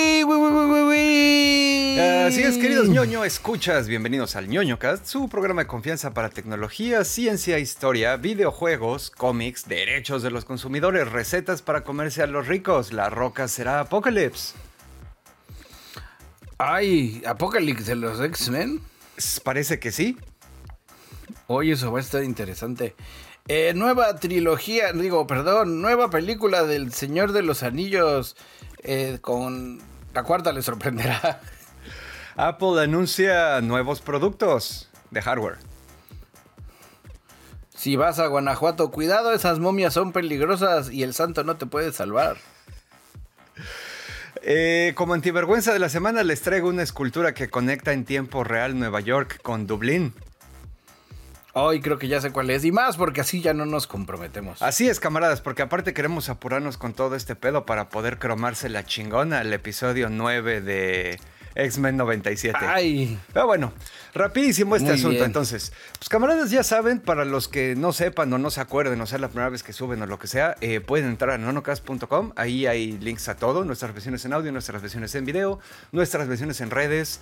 Así es, queridos ñoño escuchas, bienvenidos al ñoñocast, su programa de confianza para tecnología, ciencia, historia, videojuegos, cómics, derechos de los consumidores, recetas para comerse a los ricos. La roca será Apocalypse. Ay, Apocalypse de los X-Men. Parece que sí. Oye, eso va a estar interesante. Nueva película del Señor de los Anillos. Con la cuarta le sorprenderá. Apple anuncia nuevos productos de hardware. Si vas a Guanajuato, cuidado, esas momias son peligrosas y el santo no te puede salvar. Como antivergüenza de la semana les traigo una escultura que conecta en tiempo real Nueva York con Dublín. Hoy creo que ya sé cuál es y más porque así ya no nos comprometemos. Así es, camaradas, porque aparte queremos apurarnos con todo este pedo para poder cromarse la chingona al episodio 9 de X-Men 97. Ay. Pero bueno, rapidísimo este Muy asunto. bien. Entonces, pues camaradas, ya saben, para los que no sepan o no se acuerden o sea la primera vez que suben o lo que sea, pueden entrar a nonocast.com. Ahí hay links a todo, nuestras versiones en audio, nuestras versiones en video, nuestras versiones en redes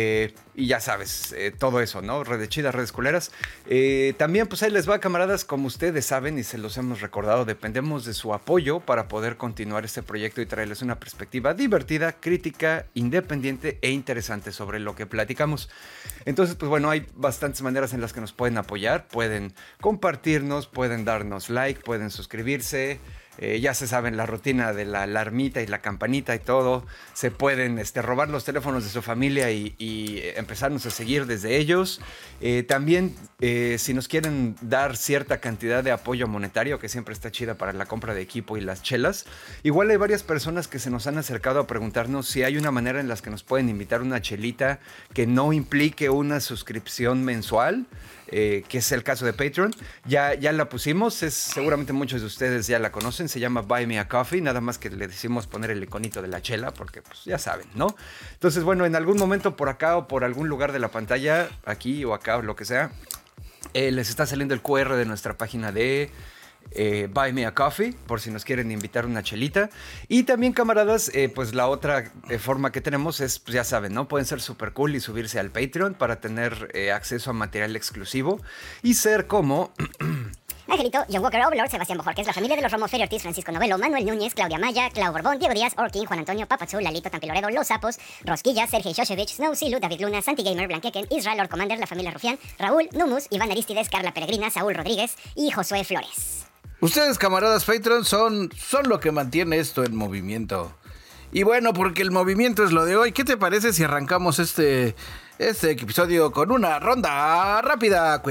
y ya sabes, todo eso, ¿no? Redes chidas, redes culeras. También pues ahí les va, camaradas, como ustedes saben y se los hemos recordado, dependemos de su apoyo para poder continuar este proyecto y traerles una perspectiva divertida, crítica, independiente e interesante sobre lo que platicamos. Entonces, pues bueno, hay bastantes maneras en las que nos pueden apoyar. Pueden compartirnos, pueden darnos like, pueden suscribirse. Ya se saben la rutina de la alarmita y la campanita y todo. Se pueden robar los teléfonos de su familia y empezarnos a seguir desde ellos. También, si nos quieren dar cierta cantidad de apoyo monetario, que siempre está chida para la compra de equipo y las chelas. Igual hay varias personas que se nos han acercado a preguntarnos si hay una manera en la que nos pueden invitar una chelita que no implique una suscripción mensual. Que es el caso de Patreon. Ya la pusimos, seguramente muchos de ustedes ya la conocen, se llama Buy Me a Coffee, nada más que le decimos poner el iconito de la chela, porque pues ya saben, ¿no? Entonces, bueno, en algún momento por acá o por algún lugar de la pantalla, aquí o acá o lo que sea, les está saliendo el QR de nuestra página de Buy Me a Coffee, por si nos quieren invitar una chelita. Y también, camaradas, pues la otra forma que tenemos es, pues ya saben, ¿no? Pueden ser super cool y subirse al Patreon para tener acceso a material exclusivo y ser como Angelito, John Walker, Overlord, Sebastián Bojorquez, la familia de los Romo, Ferio Ortiz, Francisco Novelo, Manuel Núñez, Claudia Maya, Clau Borbón, Diego Díaz, Orkin, Juan Antonio, Papazú, Lalito, Tampiloredo, Los Sapos, Rosquilla, Sergei Shoshevich, Snow Silu, David Luna, Santi Gamer, Blanqueken, Israel, Lord Commander, la familia Rufián, Raúl, Numus, Iván Aristides, Carla Peregrina, Saúl Rodríguez y Josué Flores. Ustedes, camaradas Patreon, son lo que mantiene esto en movimiento. Y bueno, porque el movimiento es lo de hoy, ¿qué te parece si arrancamos este episodio con una ronda rápida?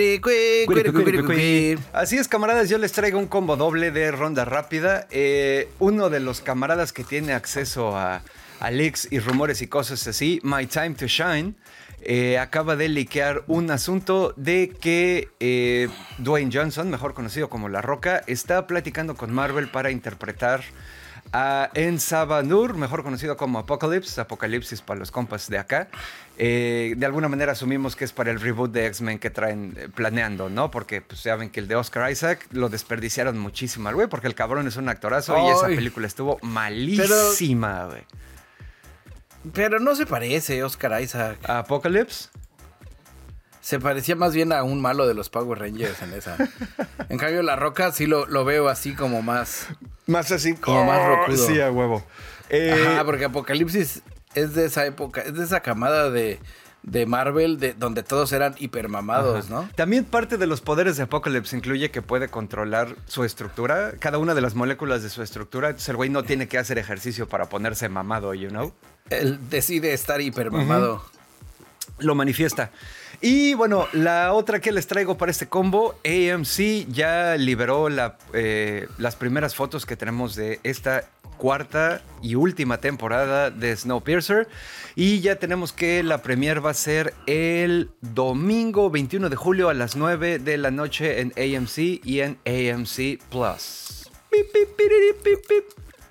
Así es, camaradas, yo les traigo un combo doble de ronda rápida. Uno de los camaradas que tiene acceso a leaks y rumores y cosas así, My Time to Shine, acaba de liquear un asunto de que Dwayne Johnson, mejor conocido como La Roca, está platicando con Marvel para interpretar a Ensaba Nur, mejor conocido como Apocalipsis para los compas de acá. De alguna manera asumimos que es para el reboot de X-Men que traen planeando, ¿no? Porque pues saben que el de Oscar Isaac lo desperdiciaron muchísimo al güey, porque el cabrón es un actorazo. Y esa película estuvo malísima, güey. Pero no se parece Oscar Isaac ¿A Apocalypse? Se parecía más bien a un malo de los Power Rangers en esa. En cambio, La Roca sí lo veo así como más... Más así. Como más rocudo. Sí, a huevo. Ajá, porque Apocalipsis es de esa época, es de esa camada de Marvel donde todos eran hipermamados, ¿no? También parte de los poderes de Apocalypse incluye que puede controlar su estructura, cada una de las moléculas de su estructura. Entonces el güey no tiene que hacer ejercicio para ponerse mamado, you know? Él decide estar hipermamado. Lo manifiesta. Y bueno, la otra que les traigo para este combo, AMC ya liberó las primeras fotos que tenemos de esta cuarta y última temporada de Snowpiercer. Y ya tenemos que la premiere va a ser el domingo 21 de julio a las 9 de la noche en AMC y en AMC Plus. Pip, pip, piriri, pip, pip.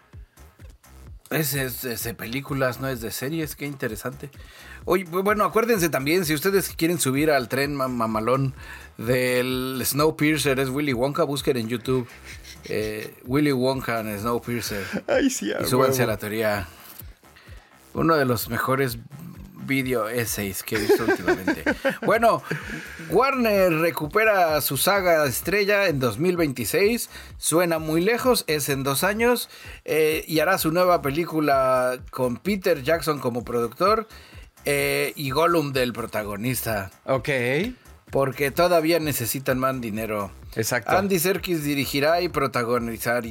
Es de películas, no es de series, qué interesante. Oye, bueno, acuérdense también, si ustedes quieren subir al tren mamalón del Snowpiercer, es Willy Wonka, busquen en YouTube Willy Wonka en Snowpiercer. Ay, sí, y súbanse a la teoría. Uno de los mejores video essays que he visto últimamente. Bueno, Warner recupera su saga estrella en 2026. Suena muy lejos, es en 2 años. Y hará su nueva película con Peter Jackson como productor y Gollum del protagonista. Ok. Porque todavía necesitan más dinero. Exacto. Andy Serkis dirigirá y protagonizará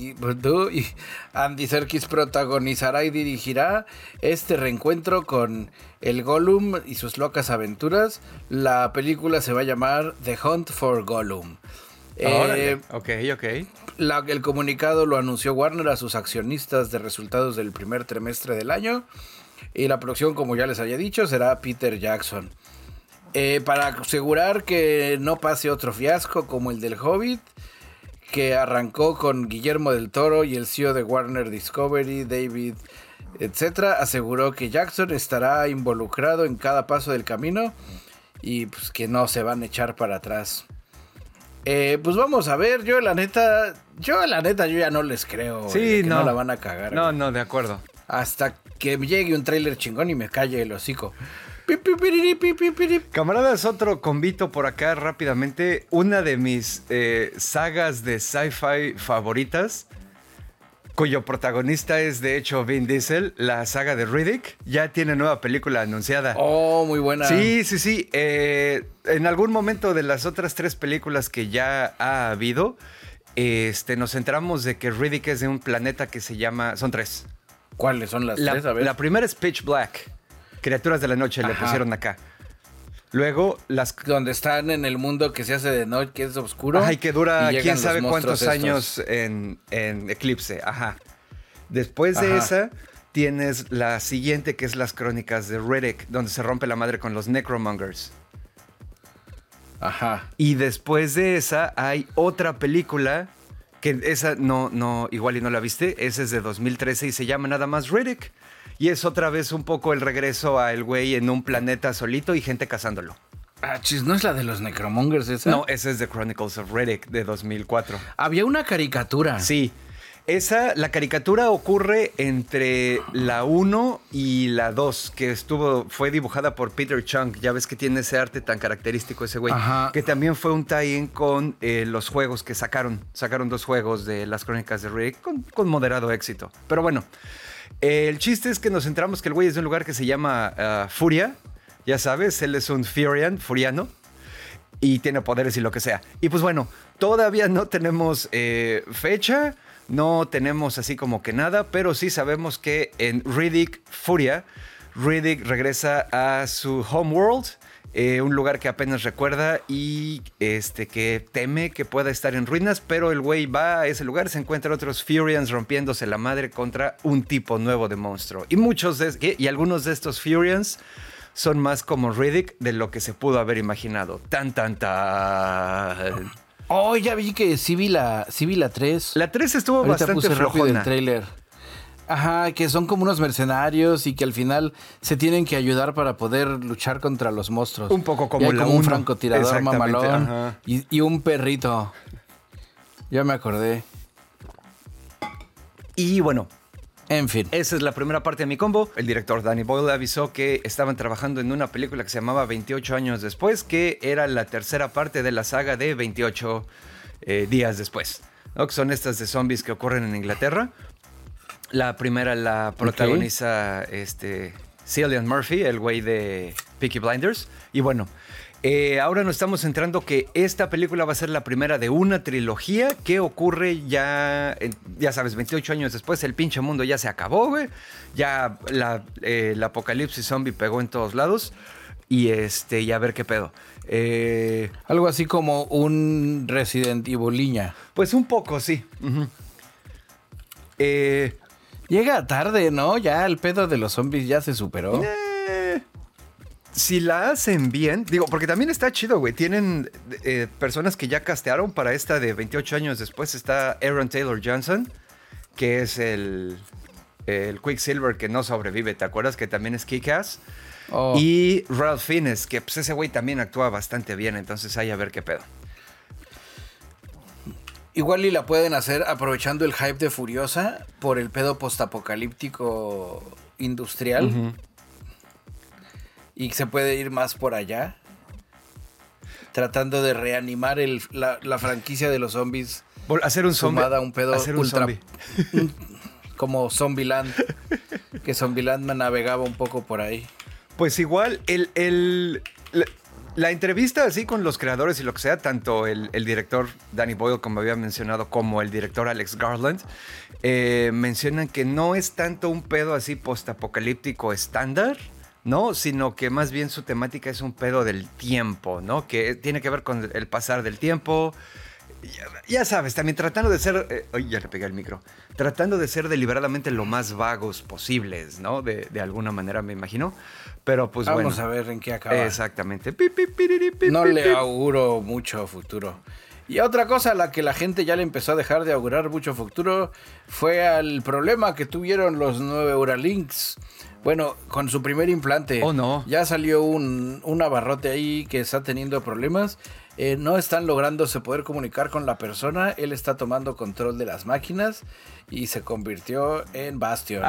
Andy Serkis protagonizará y dirigirá este reencuentro con el Gollum y sus locas aventuras. La película se va a llamar The Hunt for Gollum. Ok. El comunicado lo anunció Warner a sus accionistas de resultados del primer trimestre del año. Y la producción, como ya les había dicho, será Peter Jackson. Para asegurar que no pase otro fiasco como el del Hobbit, que arrancó con Guillermo del Toro y el CEO de Warner Discovery, David, etcétera, aseguró que Jackson estará involucrado en cada paso del camino y pues que no se van a echar para atrás. Pues vamos a ver, yo la neta yo ya no les creo. Sí, no la van a cagar. No, de acuerdo. Hasta que llegue un tráiler chingón y me calle el hocico. Camaradas, otro convito por acá rápidamente. Una de mis sagas de sci-fi favoritas, cuyo protagonista es de hecho Vin Diesel, la saga de Riddick, ya tiene nueva película anunciada. Oh, muy buena. Sí. En algún momento de las otras 3 películas que ya ha habido, nos enteramos de que Riddick es de un planeta que se llama... Son 3. ¿Cuáles son las 3? A ver. La primera es Pitch Black. Criaturas de la noche. Ajá. Le pusieron acá. Luego las... Donde están en el mundo que se hace de noche, que es oscuro. Ajá, y que dura quién sabe cuántos años en eclipse. Ajá. Después de esa, tienes la siguiente, que es las crónicas de Riddick, donde se rompe la madre con los Necromongers. Ajá. Y después de esa, hay otra película, que esa no, igual y no la viste. Esa es de 2013 y se llama nada más Riddick. Y es otra vez un poco el regreso a el güey en un planeta solito y gente cazándolo. Ah, chis, ¿no es la de los Necromongers esa? No, esa es The Chronicles of Riddick de 2004. Había una caricatura. Sí. La caricatura ocurre entre la 1 y la 2, que fue dibujada por Peter Chung. Ya ves que tiene ese arte tan característico ese güey. Ajá. Que también fue un tie-in con los juegos que sacaron. Sacaron 2 juegos de las crónicas de Riddick con moderado éxito. Pero bueno... El chiste es que nos enteramos que el güey es de un lugar que se llama Furia. Ya sabes, él es un furiano. Y tiene poderes y lo que sea. Y pues bueno, todavía no tenemos fecha. No tenemos así como que nada. Pero sí sabemos que en Riddick Furia, Riddick regresa a su homeworld. Un lugar que apenas recuerda y que teme que pueda estar en ruinas, pero el güey va a ese lugar, se encuentra otros Furians rompiéndose la madre contra un tipo nuevo de monstruo. Y algunos de estos Furians son más como Riddick de lo que se pudo haber imaginado. Tan. Oh, ya vi que sí vi la 3. La 3 estuvo ahorita bastante puse rápido flojona. el tráiler. Ajá, que son como unos mercenarios y que al final se tienen que ayudar para poder luchar contra los monstruos. Un poco como un francotirador mamalón ajá. y un perrito. Ya me acordé. Y bueno, en fin. Esa es la primera parte de mi combo. El director Danny Boyle avisó que estaban trabajando en una película que se llamaba 28 años después, que era la tercera parte de la saga de 28 días después, ¿no? Que son estas de zombies que ocurren en Inglaterra. La primera la protagoniza Cillian Murphy, el güey de Peaky Blinders. Y bueno, ahora nos estamos centrando que esta película va a ser la primera de una trilogía que ocurre ya sabes, 28 años después. El pinche mundo ya se acabó, güey. Ya el apocalipsis zombie pegó en todos lados. Y a ver qué pedo. Algo así como un Resident Eviliña. Pues un poco, sí. Uh-huh. Llega tarde, ¿no? Ya el pedo de los zombies ya se superó. Si la hacen bien, digo, porque también está chido, güey. Tienen personas que ya castearon para esta de 28 años después. Está Aaron Taylor Johnson, que es el Quicksilver que no sobrevive, ¿te acuerdas? Que también es Kick-Ass. Oh. Y Ralph Fiennes, que pues ese güey también actúa bastante bien, entonces ahí a ver qué pedo. Igual y la pueden hacer aprovechando el hype de Furiosa por el pedo postapocalíptico industrial. Uh-huh. Y se puede ir más por allá. Tratando de reanimar la franquicia de los zombies. Hacer un zombie. Un pedo hacer un ultra. Zombie. Como Zombieland. Que Zombieland me navegaba un poco por ahí. Pues igual, la entrevista así con los creadores y lo que sea, tanto el director Danny Boyle, como había mencionado, como el director Alex Garland, mencionan que no es tanto un pedo así postapocalíptico estándar, ¿no? Sino que más bien su temática es un pedo del tiempo, ¿no? Que tiene que ver con el pasar del tiempo. Ya sabes, también tratando de ser... ya le pegué el micro. Tratando de ser deliberadamente lo más vagos posibles, ¿no? De alguna manera, me imagino. Pero pues Vamos a ver en qué acaba. Exactamente. No le auguro mucho futuro. Y otra cosa a la que la gente ya le empezó a dejar de augurar mucho futuro fue al problema que tuvieron los Neuralinks. Bueno, con su primer implante. Oh, no. Ya salió un abarrote ahí que está teniendo problemas. No están lográndose poder comunicar con la persona. Él está tomando control de las máquinas y se convirtió en Bastion.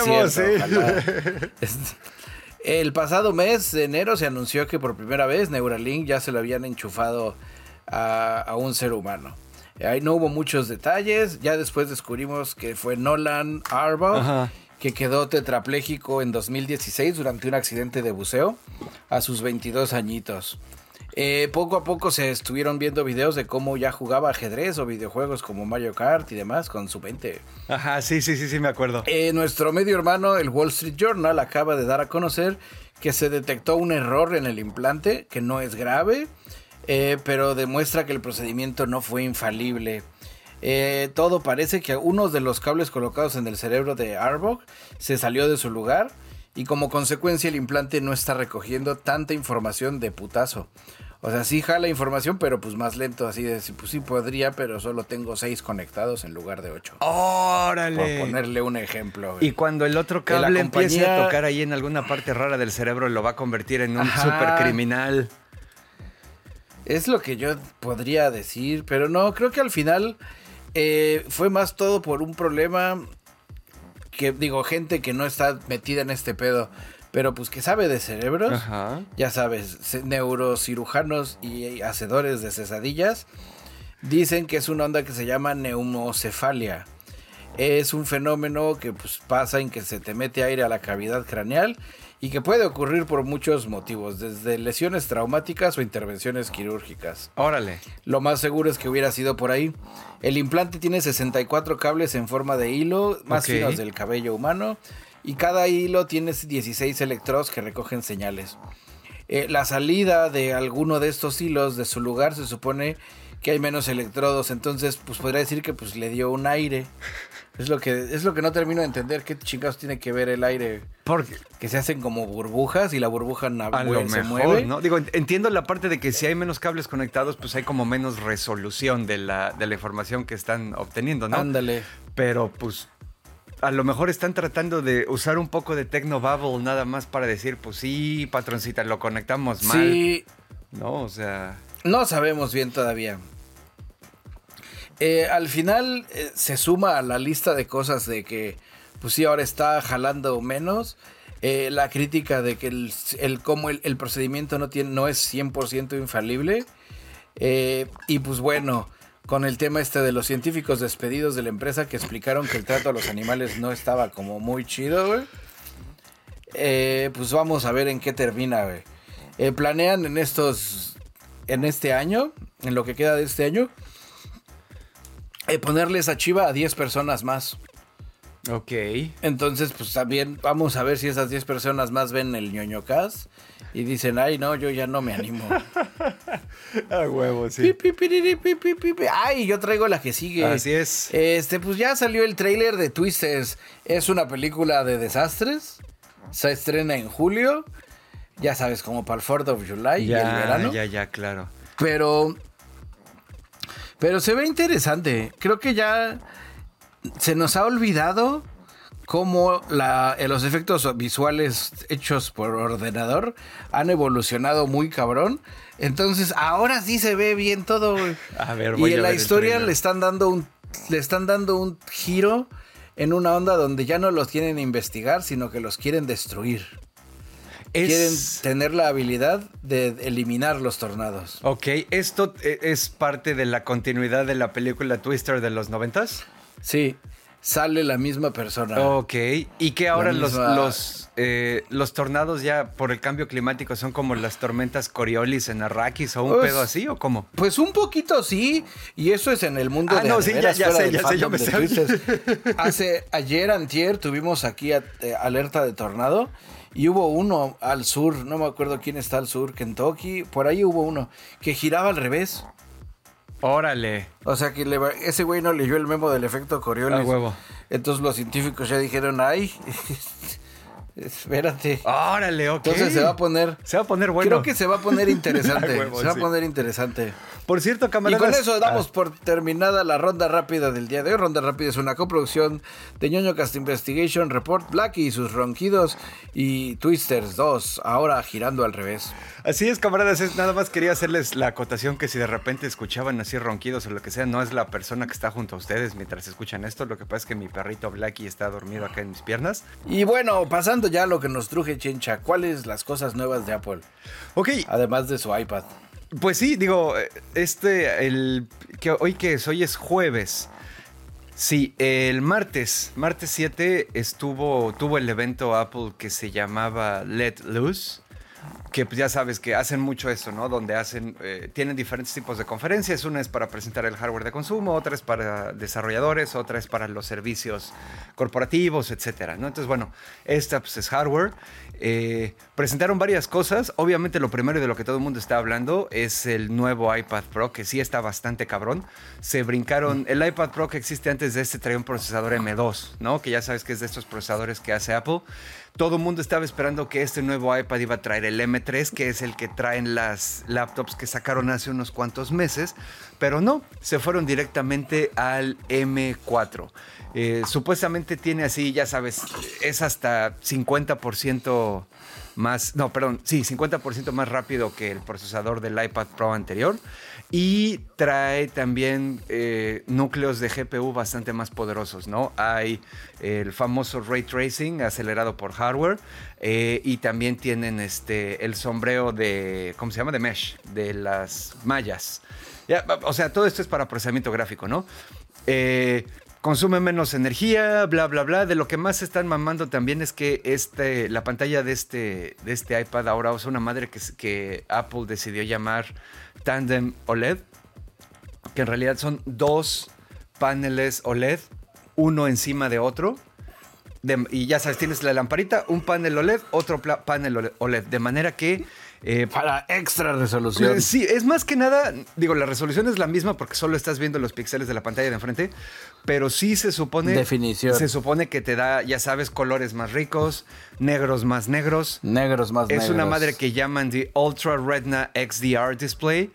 El pasado mes de enero se anunció que por primera vez Neuralink ya se lo habían enchufado a un ser humano. Ahí no hubo muchos detalles. Ya después descubrimos que fue Nolan Arbog, que quedó tetrapléjico en 2016 durante un accidente de buceo a sus 22 añitos. Poco a poco se estuvieron viendo videos de cómo ya jugaba ajedrez o videojuegos como Mario Kart y demás con su 20. Ajá, sí, me acuerdo. Nuestro medio hermano, el Wall Street Journal, acaba de dar a conocer que se detectó un error en el implante, que no es grave, pero demuestra que el procedimiento no fue infalible. Todo parece que uno de los cables colocados en el cerebro de Arbog se salió de su lugar y como consecuencia el implante no está recogiendo tanta información de putazo. O sea, sí jala información, pero pues más lento, así de, pues sí podría, pero solo tengo 6 conectados en lugar de 8. ¡Órale! Por ponerle un ejemplo. Güey. Y cuando el otro cable empiece a tocar ahí en alguna parte rara del cerebro, lo va a convertir en un super criminal. Es lo que yo podría decir, pero no, creo que al final fue más todo por un problema que, digo, gente que no está metida en este pedo, pero pues que sabe de cerebros. Ajá. Ya sabes, neurocirujanos y hacedores de cesadillas dicen que es una onda que se llama neumocefalia. Es un fenómeno que pues pasa en que se te mete aire a la cavidad craneal y que puede ocurrir por muchos motivos, desde lesiones traumáticas o intervenciones quirúrgicas. Órale. Lo más seguro es que hubiera sido por ahí. El implante tiene 64 cables en forma de hilo, más finos del cabello humano, y cada hilo tiene 16 electrodos que recogen señales. La salida de alguno de estos hilos de su lugar se supone que hay menos electrodos, entonces pues podría decir que pues le dio un aire. Es lo que no termino de entender. ¿Qué chingados tiene que ver el aire? Porque que se hacen como burbujas y la burbuja se mueve, ¿no? Digo, entiendo la parte de que si hay menos cables conectados, pues hay como menos resolución de la información que están obteniendo, ¿no? Ándale. Pero pues a lo mejor están tratando de usar un poco de Technobabble nada más para decir, pues sí, patroncita, lo conectamos mal. Sí. No, o sea... No sabemos bien todavía. Al final se suma a la lista de cosas de que, pues sí, ahora está jalando menos. La crítica de que el procedimiento no es 100% infalible. Y pues bueno, con el tema de los científicos despedidos de la empresa que explicaron que el trato a los animales no estaba como muy chido, güey. Pues vamos a ver en qué termina, güey. Planean en este año, en lo que queda de este año, ponerles a Chiva a 10 personas más. Ok. Entonces, pues también vamos a ver si esas 10 personas más ven el ñoñocast y dicen, ay, no, yo ya no me animo. A huevo, sí. Ay, yo traigo la que sigue. Así es. Pues ya salió el tráiler de Twisters. Es una película de desastres. Se estrena en julio. Ya sabes, como para el 4th of July y el verano. Ya, claro. Pero se ve interesante. Creo que ya se nos ha olvidado cómo los efectos visuales hechos por ordenador han evolucionado muy cabrón. Entonces, ahora sí se ve bien todo. A ver, y en la historia le están dando un giro en una onda donde ya no los quieren investigar, sino que los quieren destruir. Quieren tener la habilidad de eliminar los tornados. Ok, ¿esto es parte de la continuidad de la película Twister de los 90s? Sí, sale la misma persona. Ok, y que ahora los tornados ya por el cambio climático son como las tormentas Coriolis en Arrakis o un pedo así, ¿o cómo? Pues un poquito sí, y eso es en el mundo de no, sí, ya sé, yo me sé. Antier tuvimos aquí alerta de tornado. Y hubo uno al sur, no me acuerdo quién está al sur, Kentucky, por ahí hubo uno que giraba al revés. Órale. O sea que ese güey no leyó el memo del efecto Coriolis. A huevo. Entonces los científicos ya dijeron, ay, espérate. Órale, ok. Entonces se va a poner bueno. Creo que se va a poner interesante. Huevo, se va a poner interesante. Por cierto, camaradas. Y con eso damos por terminada la ronda rápida del día de hoy. Ronda rápida es una coproducción de Ñoño Cast Investigation, Report Black y sus ronquidos y Twisters 2, ahora girando al revés. Así es, camaradas, nada más quería hacerles la acotación que si de repente escuchaban así ronquidos o lo que sea, no es la persona que está junto a ustedes mientras escuchan esto. Lo que pasa es que mi perrito Blacky está dormido acá en mis piernas. Y bueno, pasando ya a lo que nos truje, Chencha, ¿cuáles las cosas nuevas de Apple? Ok. Además de su iPad. Pues sí, digo, hoy es jueves. Sí, el martes 7 tuvo el evento Apple que se llamaba Let Loose, que pues ya sabes que hacen mucho eso, ¿no? Donde tienen diferentes tipos de conferencias. Una es para presentar el hardware de consumo, otra es para desarrolladores, otra es para los servicios corporativos, etcétera, ¿no? Entonces, bueno, esta pues es hardware. Presentaron varias cosas. Obviamente lo primero y de lo que todo el mundo está hablando es el nuevo iPad Pro, que sí está bastante cabrón. Se brincaron, el iPad Pro que existe antes de este traía un procesador M2, ¿no? Que ya sabes que es de estos procesadores que hace Apple. Todo el mundo estaba esperando que este nuevo iPad iba a traer el M3, que es el que traen las laptops que sacaron hace unos cuantos meses, pero no, se fueron directamente al M4. Supuestamente tiene así, ya sabes, es hasta 50% más, no, perdón, sí, 50% más rápido que el procesador del iPad Pro anterior. Y trae también núcleos de GPU bastante más poderosos, ¿no? Hay el famoso Ray Tracing acelerado por hardware y también tienen el sombreo de, ¿cómo se llama? De mesh, de las mallas. Ya, o sea, todo esto es para procesamiento gráfico, ¿no? Consume menos energía, bla, bla, bla. De lo que más se están mamando también es que la pantalla de este iPad ahora usa una madre que Apple decidió llamar Tandem OLED, que en realidad son dos paneles OLED, uno encima de otro. Y ya sabes, tienes la lamparita, un panel OLED, otro panel OLED. De manera que... para extra resolución. Sí, es más que nada, digo, la resolución es la misma porque solo estás viendo los píxeles de la pantalla de enfrente, pero sí se supone... Definición. Se supone que te da, ya sabes, colores más ricos, negros más negros. Negros más negros. Es una madre que llaman the Ultra Retina XDR Display.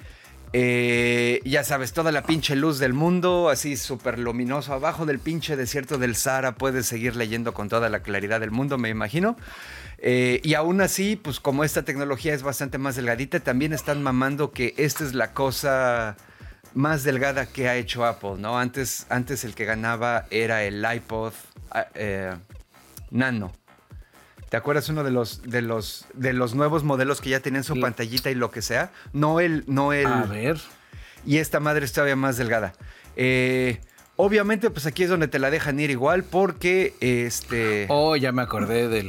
Ya sabes, toda la pinche luz del mundo, así súper luminoso. Abajo del pinche desierto del Sahara puedes seguir leyendo con toda la claridad del mundo, me imagino. Y aún así, pues como esta tecnología es bastante más delgadita, también están mamando que esta es la cosa más delgada que ha hecho Apple, ¿no? Antes el que ganaba era el iPod Nano. ¿Te acuerdas uno de los nuevos modelos que ya tenían su pantallita y lo que sea? No el... A ver. Y esta madre es todavía más delgada. Obviamente, pues aquí es donde te la dejan ir igual porque Oh, ya me acordé del...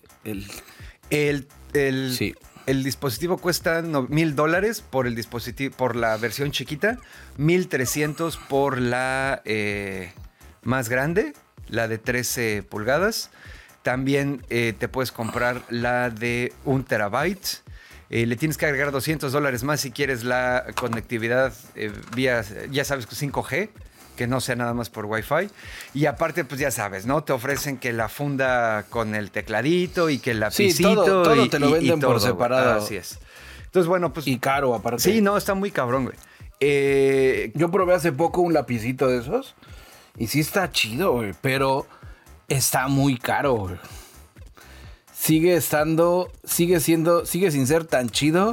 Sí. El dispositivo cuesta $1,000 por el dispositivo, por la versión chiquita, $1,300 por la más grande, la de 13 pulgadas. También te puedes comprar la de 1 terabyte. Le tienes que agregar $200 más si quieres la conectividad vía, ya sabes, 5G, que no sea nada más por Wi-Fi. Y aparte, pues ya sabes, ¿no? Te ofrecen que la funda con el tecladito y que el lapicito. Sí, todo te lo venden por separado. Así es. Entonces, bueno, pues... Y caro, aparte. Sí, no, está muy cabrón, güey. Yo probé hace poco un lapicito de esos y sí está chido, güey, pero está muy caro, güey. Sigue sin ser tan chido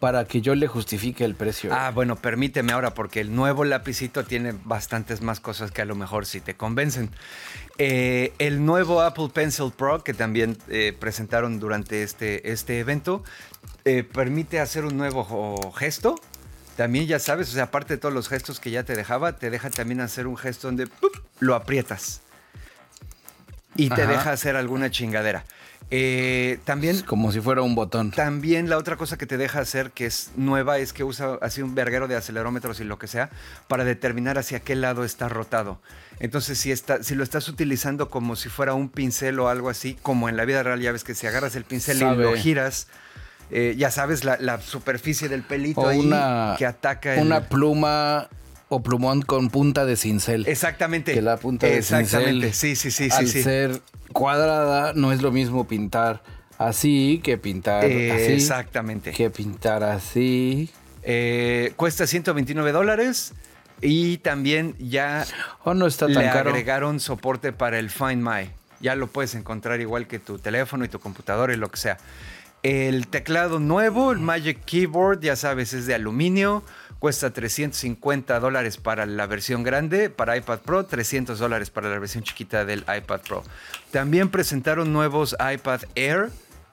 para que yo le justifique el precio. Ah, bueno, permíteme ahora, porque el nuevo lapicito tiene bastantes más cosas que a lo mejor sí te convencen. El nuevo Apple Pencil Pro, que también presentaron durante este evento, permite hacer un nuevo gesto. También ya sabes, o sea, aparte de todos los gestos que ya te deja también hacer un gesto donde ¡pup!, lo aprietas y te deja hacer alguna chingadera. También, es como si fuera un botón. También la otra cosa que te deja hacer, que es nueva, es que usa así un verguero de acelerómetros y lo que sea para determinar hacia qué lado está rotado. Entonces, si lo estás utilizando como si fuera un pincel o algo así, como en la vida real, ya ves que si agarras el pincel y lo giras, ya sabes, la superficie del pelito o ahí que ataca. Una pluma o plumón con punta de cincel. Exactamente. Que la punta de cincel, sí. al ser cuadrada, no es lo mismo pintar así que pintar así. Exactamente. Que pintar así. Cuesta $129 y también ya no está tan caro. Agregaron soporte para el Find My. Ya lo puedes encontrar igual que tu teléfono y tu computadora y lo que sea. El teclado nuevo, el Magic Keyboard, ya sabes, es de aluminio. Cuesta $350 para la versión grande, para iPad Pro, $300 para la versión chiquita del iPad Pro. También presentaron nuevos iPad Air.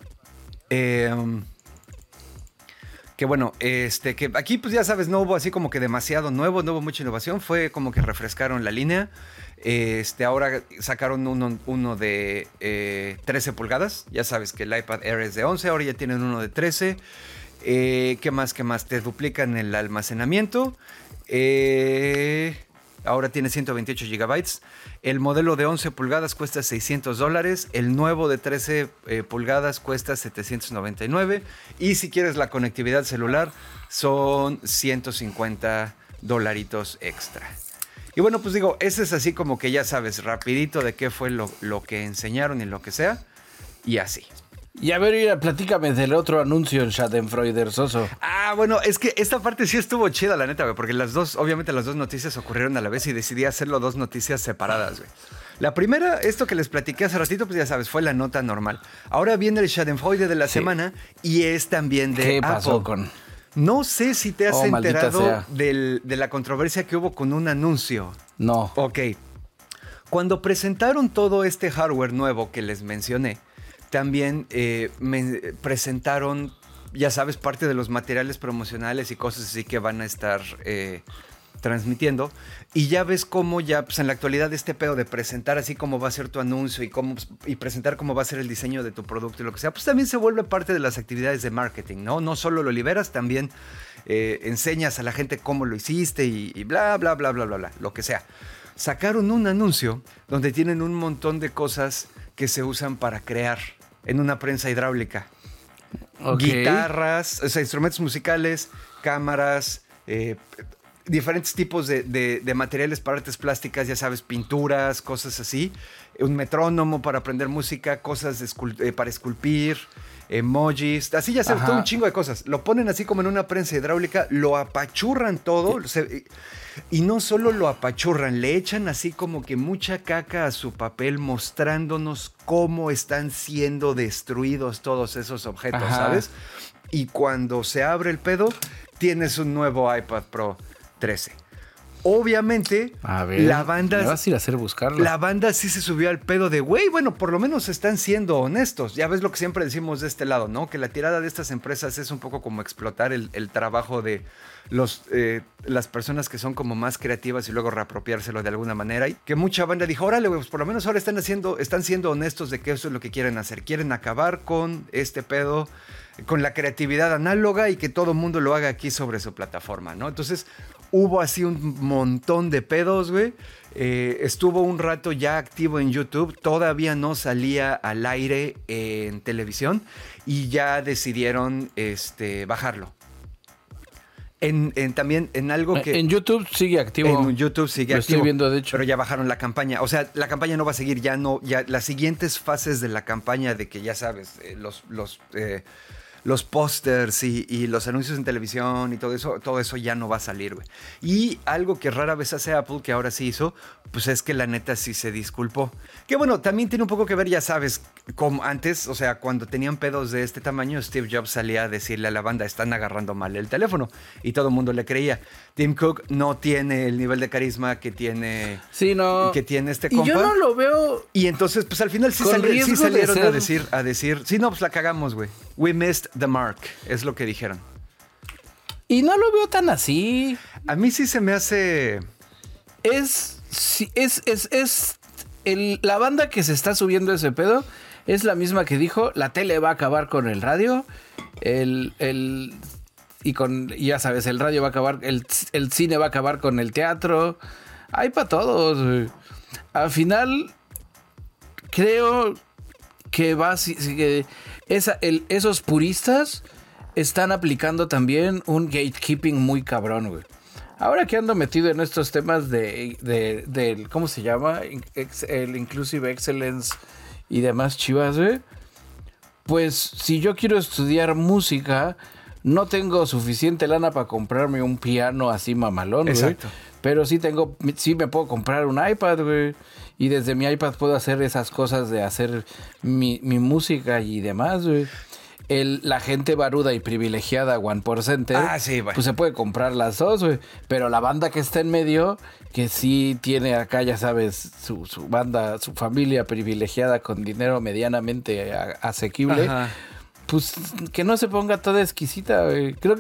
Que bueno, que aquí pues ya sabes, no hubo así como que demasiado nuevo, no hubo mucha innovación. Fue como que refrescaron la línea. Ahora sacaron uno de 13 pulgadas. Ya sabes que el iPad Air es de 11, ahora ya tienen uno de 13. ¿Qué más? Te duplican el almacenamiento. Ahora tiene 128 gigabytes. El modelo de 11 pulgadas cuesta $600. El nuevo de 13 pulgadas cuesta $799. Y si quieres la conectividad celular, son $150 extra. Y bueno, pues digo, ese es así como que ya sabes, rapidito de qué fue lo que enseñaron y lo que sea. Y así. Y a ver, mira, platícame del otro anuncio en Schadenfreude Soso. Ah, bueno, es que esta parte sí estuvo chida, la neta, güey, porque obviamente las dos noticias ocurrieron a la vez y decidí hacerlo dos noticias separadas, güey. La primera, esto que les platiqué hace ratito, pues ya sabes, fue la nota normal. Ahora viene el Schadenfreude de la semana y es también de ¿Qué pasó Apple. con...? No sé si te has enterado sea. de la controversia que hubo con un anuncio. No. Ok. Cuando presentaron todo este hardware nuevo que les mencioné, también presentaron, ya sabes, parte de los materiales promocionales y cosas así que van a estar transmitiendo. Y ya ves cómo ya, pues en la actualidad este pedo de presentar así cómo va a ser tu anuncio y presentar cómo va a ser el diseño de tu producto y lo que sea, pues también se vuelve parte de las actividades de marketing, ¿no? No solo lo liberas, también enseñas a la gente cómo lo hiciste y bla, bla, bla, bla, bla, bla, lo que sea. Sacaron un anuncio donde tienen un montón de cosas que se usan para crear en una prensa hidráulica. Okay. Guitarras, o sea, instrumentos musicales, cámaras, diferentes tipos de materiales para artes plásticas, ya sabes, pinturas, cosas así. Un metrónomo para aprender música, cosas para esculpir, emojis, así ya sabes, todo un chingo de cosas. Lo ponen así como en una prensa hidráulica, lo apachurran todo. Y no solo lo apachurran, le echan así como que mucha caca a su papel mostrándonos cómo están siendo destruidos todos esos objetos, ¿sabes? Y cuando se abre el pedo, tienes un nuevo iPad Pro 13. Obviamente, a ver, la banda... ¿me vas a ir a hacer buscarlo? La banda sí se subió al pedo de, güey, bueno, por lo menos están siendo honestos. Ya ves lo que siempre decimos de este lado, ¿no? Que la tirada de estas empresas es un poco como explotar el trabajo de las personas que son como más creativas y luego reapropiárselo de alguna manera. Y que mucha banda dijo, órale, güey, pues por lo menos ahora están siendo honestos de que eso es lo que quieren hacer. Quieren acabar con este pedo, con la creatividad análoga y que todo el mundo lo haga aquí sobre su plataforma, ¿no? Entonces... Hubo así un montón de pedos, güey. Estuvo un rato ya activo en YouTube. Todavía no salía al aire en televisión. Y ya decidieron bajarlo. También en algo que... En YouTube sigue activo. En YouTube sigue Lo activo. Estoy viendo, de hecho. Pero ya bajaron la campaña. O sea, la campaña no va a seguir. Ya las siguientes fases de la campaña de que ya sabes, los pósters y los anuncios en televisión y todo eso ya no va a salir, güey. Y algo que rara vez hace Apple, que ahora sí hizo, pues es que la neta sí se disculpó. Que bueno, también tiene un poco que ver, ya sabes, como antes, o sea, cuando tenían pedos de este tamaño, Steve Jobs salía a decirle a la banda, están agarrando mal el teléfono. Y todo el mundo le creía. Tim Cook no tiene el nivel de carisma que tiene, que tiene este compa. Y yo no lo veo. Y entonces, pues al final sí salieron a decir, sí, no, pues la cagamos, güey. We missed the mark, es lo que dijeron. Y no lo veo tan así. A mí sí se me hace... La banda que se está subiendo ese pedo es la misma que dijo, la tele va a acabar con el radio, ya sabes, el radio va a acabar, el cine va a acabar con el teatro. Hay para todos, güey. Al final, creo que esos puristas están aplicando también un gatekeeping muy cabrón, güey. Ahora que ando metido en estos temas del ¿cómo se llama? El Inclusive Excellence y demás chivas, güey. Pues si yo quiero estudiar música, no tengo suficiente lana para comprarme un piano así mamalón, güey. Exacto. Pero sí me puedo comprar un iPad, güey. Y desde mi iPad puedo hacer esas cosas de hacer mi música y demás, güey. La gente baruda y privilegiada, 1%, sí, bueno, pues se puede comprar las dos, güey. Pero la banda que está en medio, que sí tiene acá, ya sabes, su banda, su familia privilegiada con dinero medianamente asequible, ajá, pues que no se ponga toda exquisita, güey. Creo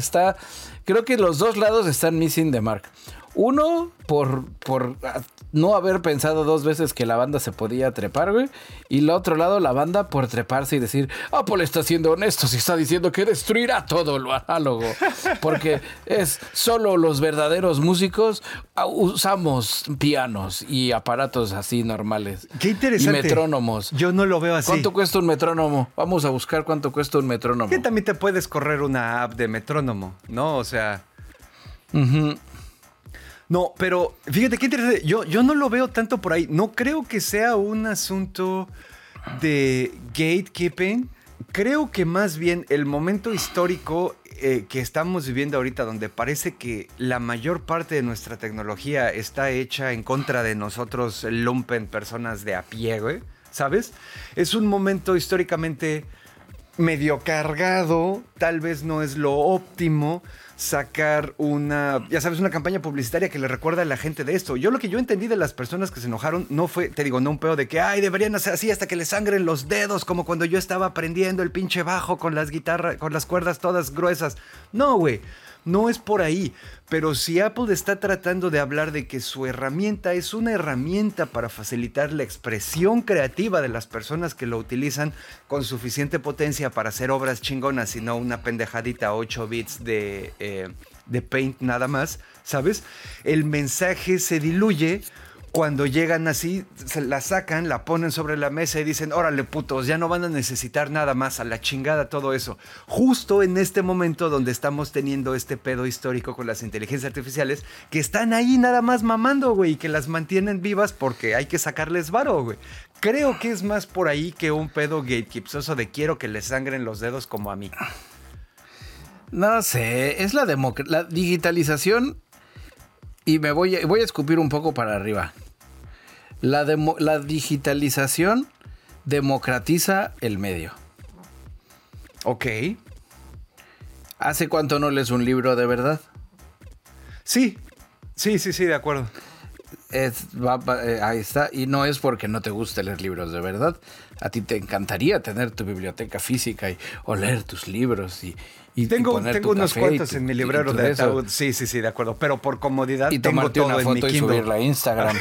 que los dos lados están missing the mark. Uno, por no haber pensado dos veces que la banda se podía trepar, güey. Y el otro lado, la banda por treparse y decir, Apple está siendo honesto si está diciendo que destruirá todo lo análogo. Porque es solo los verdaderos músicos usamos pianos y aparatos así normales. Qué interesante. Y metrónomos. Yo no lo veo así. ¿Cuánto cuesta un metrónomo? Vamos a buscar cuánto cuesta un metrónomo. Que también te puedes correr una app de metrónomo, ¿no? O sea... Uh-huh. No, pero fíjate qué interesante. Yo no lo veo tanto por ahí. No creo que sea un asunto de gatekeeping. Creo que más bien el momento histórico que estamos viviendo ahorita, donde parece que la mayor parte de nuestra tecnología está hecha en contra de nosotros, lumpen, personas de a pie, güey, ¿sabes? Es un momento históricamente medio cargado, tal vez no es lo óptimo sacar una campaña publicitaria que le recuerda a la gente de esto. Lo que yo entendí de las personas que se enojaron no fue, te digo, no un pedo de que, deberían hacer así hasta que les sangren los dedos, como cuando yo estaba aprendiendo el pinche bajo con las guitarras, con las cuerdas todas gruesas. No, güey. No es por ahí, pero si Apple está tratando de hablar de que su herramienta es una herramienta para facilitar la expresión creativa de las personas que lo utilizan con suficiente potencia para hacer obras chingonas y no una pendejadita 8 bits de Paint nada más, ¿sabes? El mensaje se diluye cuando llegan así, se la sacan, la ponen sobre la mesa y dicen, órale putos, ya no van a necesitar nada más, a la chingada todo eso. Justo en este momento donde estamos teniendo este pedo histórico con las inteligencias artificiales que están ahí nada más mamando, güey, y que las mantienen vivas porque hay que sacarles varo, güey. Creo que es más por ahí que un pedo gatekeepsoso de quiero que les sangren los dedos como a mí. No sé, es la digitalización. Y voy a escupir un poco para arriba. La digitalización democratiza el medio. Ok. ¿Hace cuánto no lees un libro de verdad? Sí, de acuerdo. Ahí está. Y no es porque no te guste leer libros de verdad. A ti te encantaría tener tu biblioteca física o leer tus libros y tengo unos cuantos en mi librero de ataúd. Sí, de acuerdo. Pero por comodidad y tengo tomarte todo una en foto mi y Kindle. subirla a Instagram.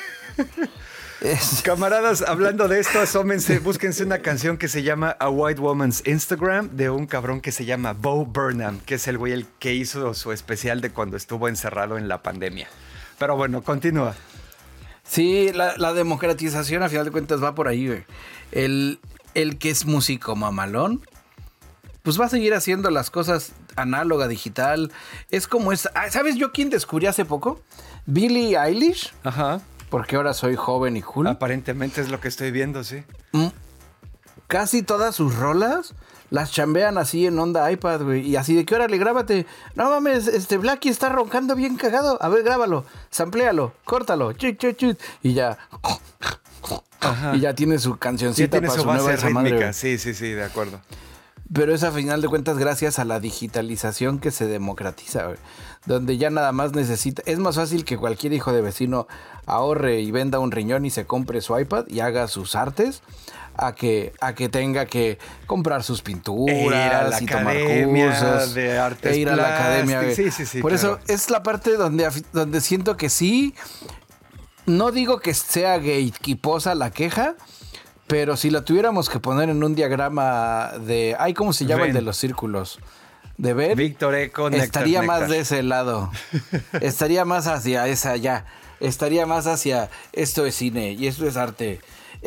Camaradas, hablando de esto, asómense, búsquense una canción que se llama A White Woman's Instagram de un cabrón que se llama Bo Burnham, que es el que hizo su especial de cuando estuvo encerrado en la pandemia. Pero bueno, continúa. Sí, la democratización a final de cuentas va por ahí, güey. El que es músico mamalón, pues va a seguir haciendo las cosas análoga, digital. Es como esta. ¿Sabes yo quién descubrí hace poco? Billie Eilish. Ajá. Porque ahora soy joven y cool. Aparentemente es lo que estoy viendo, sí. casi todas sus rolas las chambean así en onda iPad, güey. Y así de que órale, grábate. No mames, Blackie está roncando bien cagado. A ver, grábalo, sampléalo, córtalo, chut, chut, chut. Y ya. Ajá. Y ya tiene su cancioncita para su nueva esa madre. Sí, de acuerdo. Pero es a final de cuentas gracias a la digitalización que se democratiza, güey. Donde ya nada más necesita... Es más fácil que cualquier hijo de vecino ahorre y venda un riñón y se compre su iPad y haga sus artes a que tenga que comprar sus pinturas y tomar cursos de artes ir a la academia. Sí, por claro. eso es la parte donde siento que sí, no digo que sea gatekeeposa la queja, pero si la tuviéramos que poner en un diagrama de... Ay, ¿cómo se llama Venn. el de los círculos? De Venn. Víctor Eco, estaría Néctar. más de ese lado. Estaría más hacia esa ya. Estaría más hacia esto es cine y esto es arte.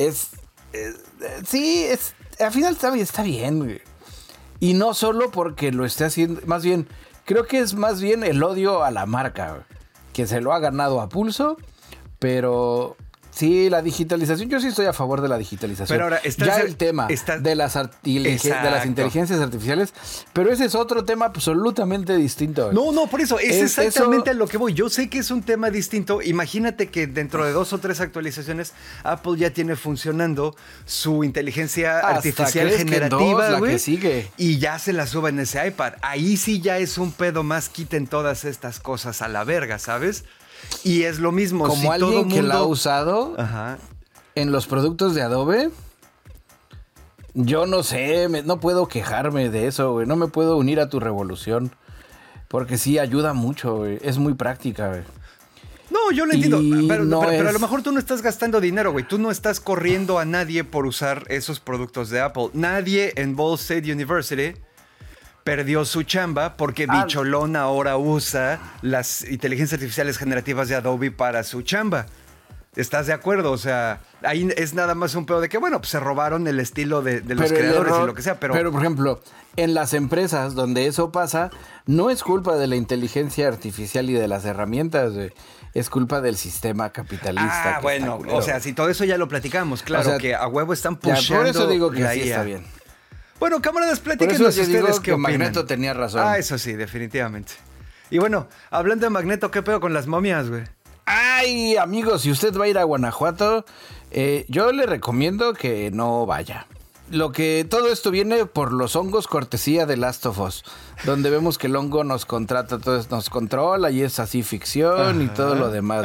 Sí, al final está bien, güey. Y no solo porque lo esté haciendo, más bien, creo que es más bien el odio a la marca, güey, que se lo ha ganado a pulso, pero... Sí, la digitalización, yo sí estoy a favor de la digitalización. Pero ahora, el tema de las inteligencias artificiales, pero ese es otro tema absolutamente distinto. No, por eso, es exactamente a lo que voy. Yo sé que es un tema distinto. Imagínate que dentro de 2 o 3 actualizaciones, Apple ya tiene funcionando su inteligencia artificial generativa, la güey, que sigue. Y ya se la suba en ese iPad. Ahí sí ya es un pedo más, quiten todas estas cosas a la verga, ¿sabes? Y es lo mismo. Como si alguien todo mundo... que la ha usado en los productos de Adobe, yo no sé, no puedo quejarme de eso, güey. No me puedo unir a tu revolución. Porque sí ayuda mucho, güey. Es muy práctica, güey. No, yo lo entiendo. Pero a lo mejor tú no estás gastando dinero, güey. Tú no estás corriendo a nadie por usar esos productos de Apple. Nadie en Ball State University perdió su chamba porque Bicholón ahora usa las inteligencias artificiales generativas de Adobe para su chamba. ¿Estás de acuerdo? O sea, ahí es nada más un pedo de que, bueno, pues se robaron el estilo de los creadores y lo que sea, pero... por ejemplo, en las empresas donde eso pasa, no es culpa de la inteligencia artificial y de las herramientas, es culpa del sistema capitalista. Bueno, o sea, si todo eso ya lo platicamos, claro, o sea, que a huevo están pushando. Por eso digo que sí IA. está bien. Bueno, camaradas, platíquenos ustedes qué opinan. Magneto tenía razón. Eso sí, definitivamente. Y bueno, hablando de Magneto, ¿qué pedo con las momias, güey? Ay, amigos, si usted va a ir a Guanajuato, yo le recomiendo que no vaya. Todo esto viene por los hongos cortesía de Last of Us, donde vemos que el hongo nos controla y es así ficción y todo lo demás.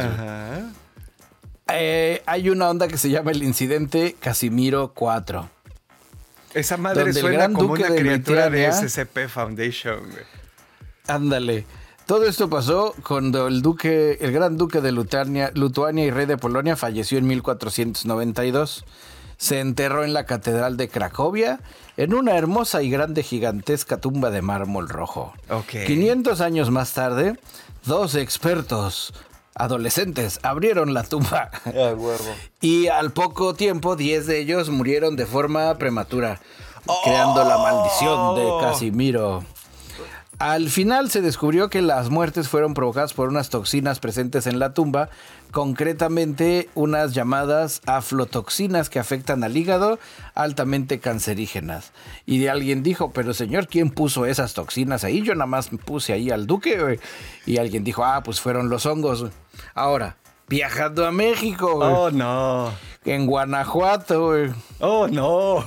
Hay una onda que se llama el incidente Casimiro 4. Esa madre suena como una criatura de SCP Foundation, güey. Ándale. Todo esto pasó cuando el gran duque de Lituania y rey de Polonia falleció en 1492. Se enterró en la catedral de Cracovia, en una hermosa y grande gigantesca tumba de mármol rojo. 500 años más tarde, 2 expertos adolescentes abrieron la tumba. Y al poco tiempo 10 de ellos murieron de forma prematura, creando la maldición de Casimiro. Al final se descubrió que las muertes fueron provocadas por unas toxinas presentes en la tumba, concretamente unas llamadas aflotoxinas que afectan al hígado, altamente cancerígenas. Y alguien dijo, pero señor, ¿quién puso esas toxinas ahí? Yo nada más puse ahí al duque, güey. Y alguien dijo, pues fueron los hongos. Ahora, viajando a México, güey. Oh, no. En Guanajuato, güey. Oh, no.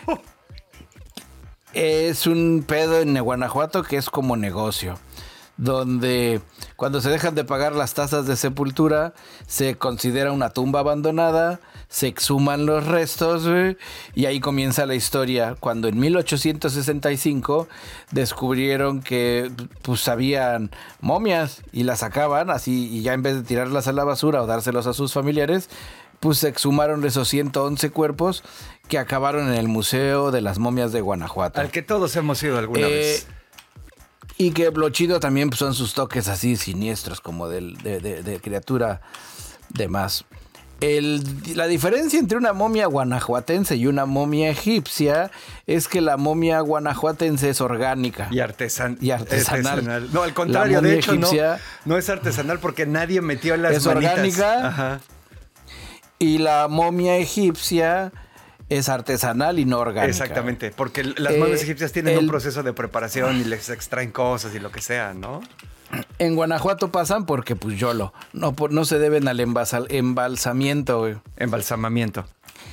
Es un pedo en Guanajuato que es como negocio, donde cuando se dejan de pagar las tasas de sepultura, se considera una tumba abandonada, se exhuman los restos, güey, y ahí comienza la historia. Cuando en 1865 descubrieron que pues habían momias y las sacaban así, y ya en vez de tirarlas a la basura o dárselos a sus familiares, pues se exhumaron esos 111 cuerpos que acabaron en el Museo de las Momias de Guanajuato. Al que todos hemos ido alguna vez. Y que lo chido también pues, son sus toques así siniestros, como de criatura de más. La diferencia entre una momia guanajuatense y una momia egipcia es que la momia guanajuatense es orgánica. Y artesanal. No, al contrario, de hecho no es artesanal porque nadie metió las manitas. Es orgánica. Ajá. Y la momia egipcia es artesanal y no orgánica. Exactamente, porque las momias egipcias tienen un proceso de preparación y les extraen cosas y lo que sea, ¿no? En Guanajuato pasan porque pues YOLO, no se deben al embalsamiento, güey. Embalsamamiento.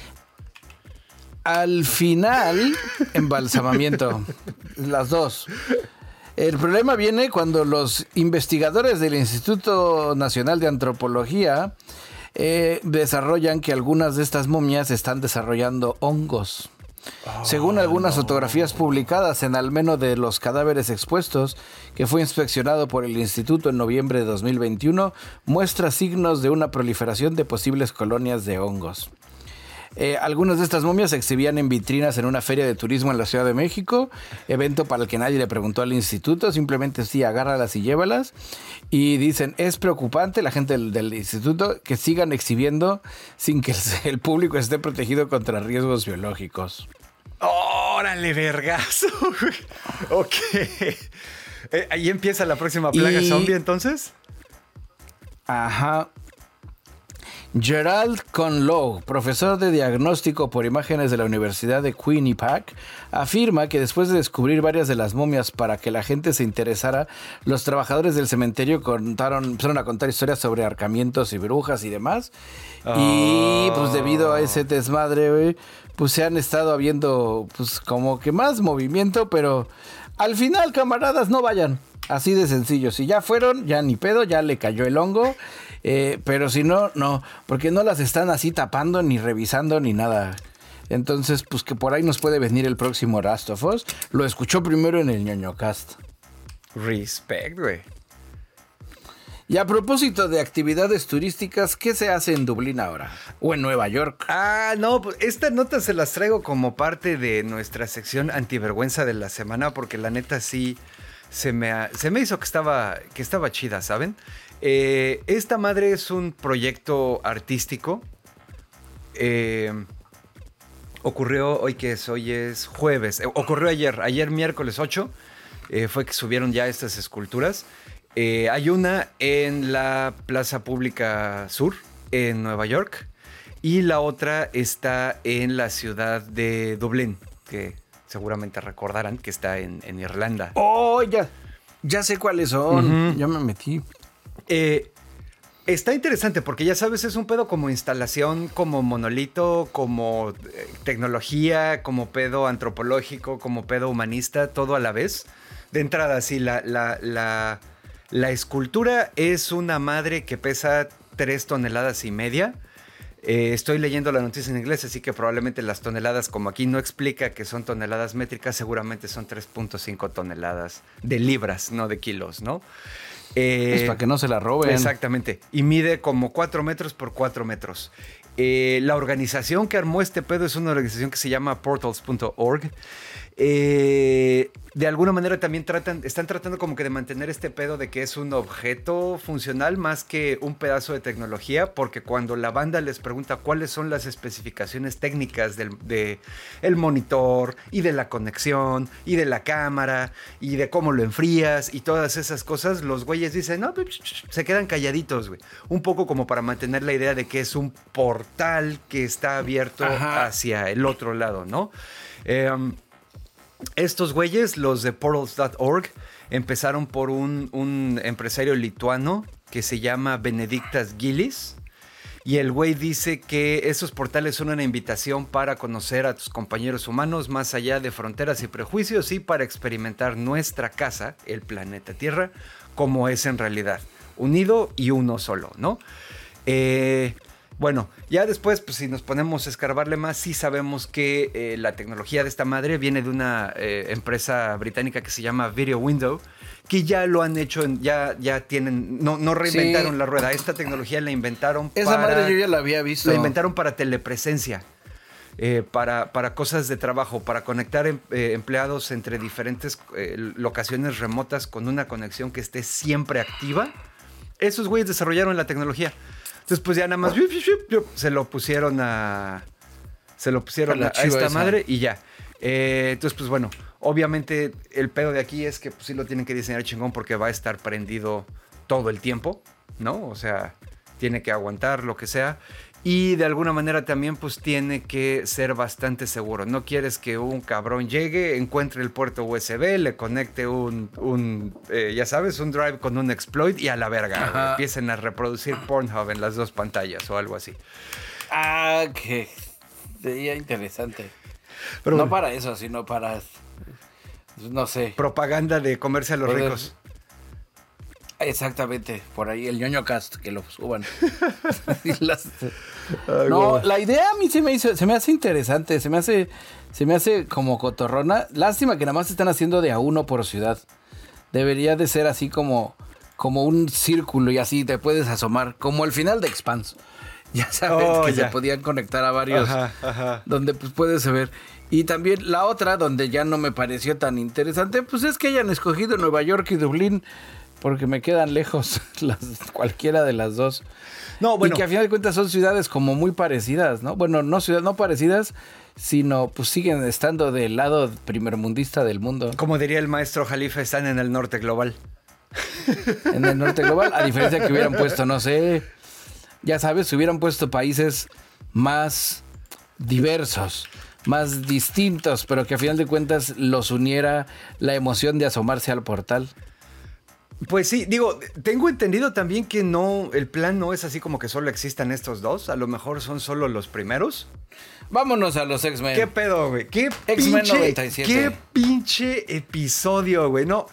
Al final, embalsamamiento, las dos. El problema viene cuando los investigadores del Instituto Nacional de Antropología desarrollan que algunas de estas momias están desarrollando hongos. Según algunas fotografías publicadas en al menos de los cadáveres expuestos, que fue inspeccionado por el instituto en noviembre de 2021, muestra signos de una proliferación de posibles colonias de hongos. Algunas de estas momias se exhibían en vitrinas en una feria de turismo en la Ciudad de México, evento para el que nadie le preguntó al instituto, simplemente sí, agárralas y llévalas. Y dicen, es preocupante, la gente del instituto, que sigan exhibiendo sin que el público esté protegido contra riesgos biológicos. ¡Órale, vergazo! Ok. ¿Ahí empieza la próxima plaga zombie, entonces? Ajá. Gerald Conlow, profesor de diagnóstico por imágenes de la Universidad de Quinnipiac, afirma que después de descubrir varias de las momias para que la gente se interesara, los trabajadores del cementerio empezaron a contar historias sobre ahorcamientos y brujas y demás. Y pues debido a ese desmadre, güey, pues se han estado habiendo pues como que más movimiento, pero al final, camaradas, no vayan. Así de sencillo. Si ya fueron, ya ni pedo, ya le cayó el hongo. Pero si no, no. Porque no las están así tapando, ni revisando, ni nada. Entonces, pues que por ahí nos puede venir el próximo Last of Us. Lo escuchó primero en el ñoñocast. Respect, güey. Y a propósito de actividades turísticas, ¿qué se hace en Dublín ahora? ¿O en Nueva York? No, pues esta nota se las traigo como parte de nuestra sección antivergüenza de la semana, porque la neta sí se me hizo que estaba chida, ¿saben? Esta madre es un proyecto artístico. Ocurrió hoy es jueves. Ocurrió ayer miércoles 8. Fue que subieron ya estas esculturas. Hay una en la Plaza Pública Sur, en Nueva York. Y la otra está en la ciudad de Dublín, que seguramente recordarán que está en Irlanda. ¡Oh, ya sé cuáles son! Uh-huh. Ya me metí. Está interesante porque ya sabes, es un pedo como instalación, como monolito, como tecnología, como pedo antropológico, como pedo humanista, todo a la vez. De entrada, sí, la escultura es una madre que pesa 3,5 toneladas. Estoy leyendo la noticia en inglés, así que probablemente las toneladas, como aquí no explica que son toneladas métricas, seguramente son 3.5 toneladas de libras, no de kilos, ¿no? Es para que no se la roben. Exactamente. Y mide como 4 metros por 4 metros. La organización que armó este pedo es una organización que se llama portals.org. De alguna manera también están tratando como que de mantener este pedo de que es un objeto funcional más que un pedazo de tecnología, porque cuando la banda les pregunta cuáles son las especificaciones técnicas del monitor y de la conexión y de la cámara y de cómo lo enfrías y todas esas cosas, los güeyes dicen, no, se quedan calladitos, güey. Un poco como para mantener la idea de que es un portal que está abierto hacia el otro lado, ¿no? Estos güeyes, los de portals.org, empezaron por un empresario lituano que se llama Benediktas Gilis. Y el güey dice que esos portales son una invitación para conocer a tus compañeros humanos más allá de fronteras y prejuicios y para experimentar nuestra casa, el planeta Tierra, como es en realidad, unido y uno solo, ¿no? Bueno, ya después, pues si nos ponemos a escarbarle más, sí sabemos que la tecnología de esta madre viene de una empresa británica que se llama Video Window, que ya lo han hecho, ya tienen, no reinventaron la rueda. Esta tecnología la inventaron Esa madre yo ya la había visto. La inventaron para telepresencia, para cosas de trabajo, para conectar empleados entre diferentes locaciones remotas con una conexión que esté siempre activa. Esos güeyes desarrollaron la tecnología. Entonces, pues ya nada más se lo pusieron a esta madre y ya. Entonces, pues bueno, obviamente el pedo de aquí es que pues, sí lo tienen que diseñar chingón porque va a estar prendido todo el tiempo, ¿no? O sea, tiene que aguantar lo que sea. Y de alguna manera también pues tiene que ser bastante seguro. No quieres que un cabrón llegue, encuentre el puerto USB, le conecte ya sabes, un drive con un exploit y a la verga empiecen a reproducir Pornhub en las dos pantallas o algo así. Ah, que sería interesante. Pero no para eso, sino para, no sé. Propaganda de comerse a los ricos. Exactamente, por ahí el ñoño cast, que lo suban. No, la idea a mí se me hace interesante, se me hace como cotorrona. Lástima que nada más están haciendo de a uno por ciudad. Debería de ser así como un círculo y así te puedes asomar, como el final de Expanse. Ya sabes que se podían conectar a varios, donde pues puedes ver. Y también la otra, donde ya no me pareció tan interesante, pues es que hayan escogido Nueva York y Dublín, porque me quedan lejos cualquiera de las dos. No, bueno. Y que a final de cuentas son ciudades como muy parecidas, ¿no? Bueno, no parecidas, sino pues siguen estando del lado primermundista del mundo. Como diría el maestro Jalifa, están en el norte global. En el norte global, a diferencia que hubieran puesto, no sé, ya sabes, hubieran puesto países más diversos, más distintos, pero que a final de cuentas los uniera la emoción de asomarse al portal. Pues sí, digo, tengo entendido también que no, el plan no es así como que solo existan estos dos, a lo mejor son solo los primeros. Vámonos a los X-Men. ¿Qué pedo, güey? X-Men 97. Qué pinche episodio, güey. No,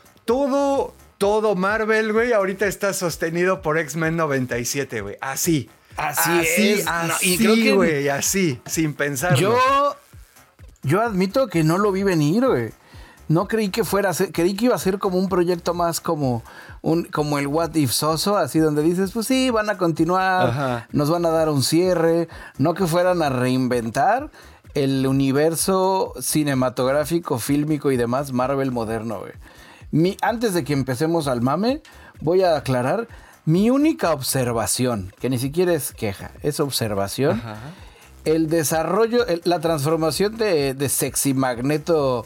todo Marvel, güey, ahorita está sostenido por X-Men 97, güey. Así es. Así, no, güey, así, sin pensarlo. Yo admito que no lo vi venir, güey. No creí que creí que iba a ser como un proyecto más como el What If Soso, así donde dices, pues sí, van a continuar, nos van a dar un cierre, no que fueran a reinventar el universo cinematográfico, fílmico y demás Marvel moderno, güey. Antes de que empecemos al mame, voy a aclarar mi única observación, que ni siquiera es queja, es observación. El desarrollo, la transformación de Sexy Magneto,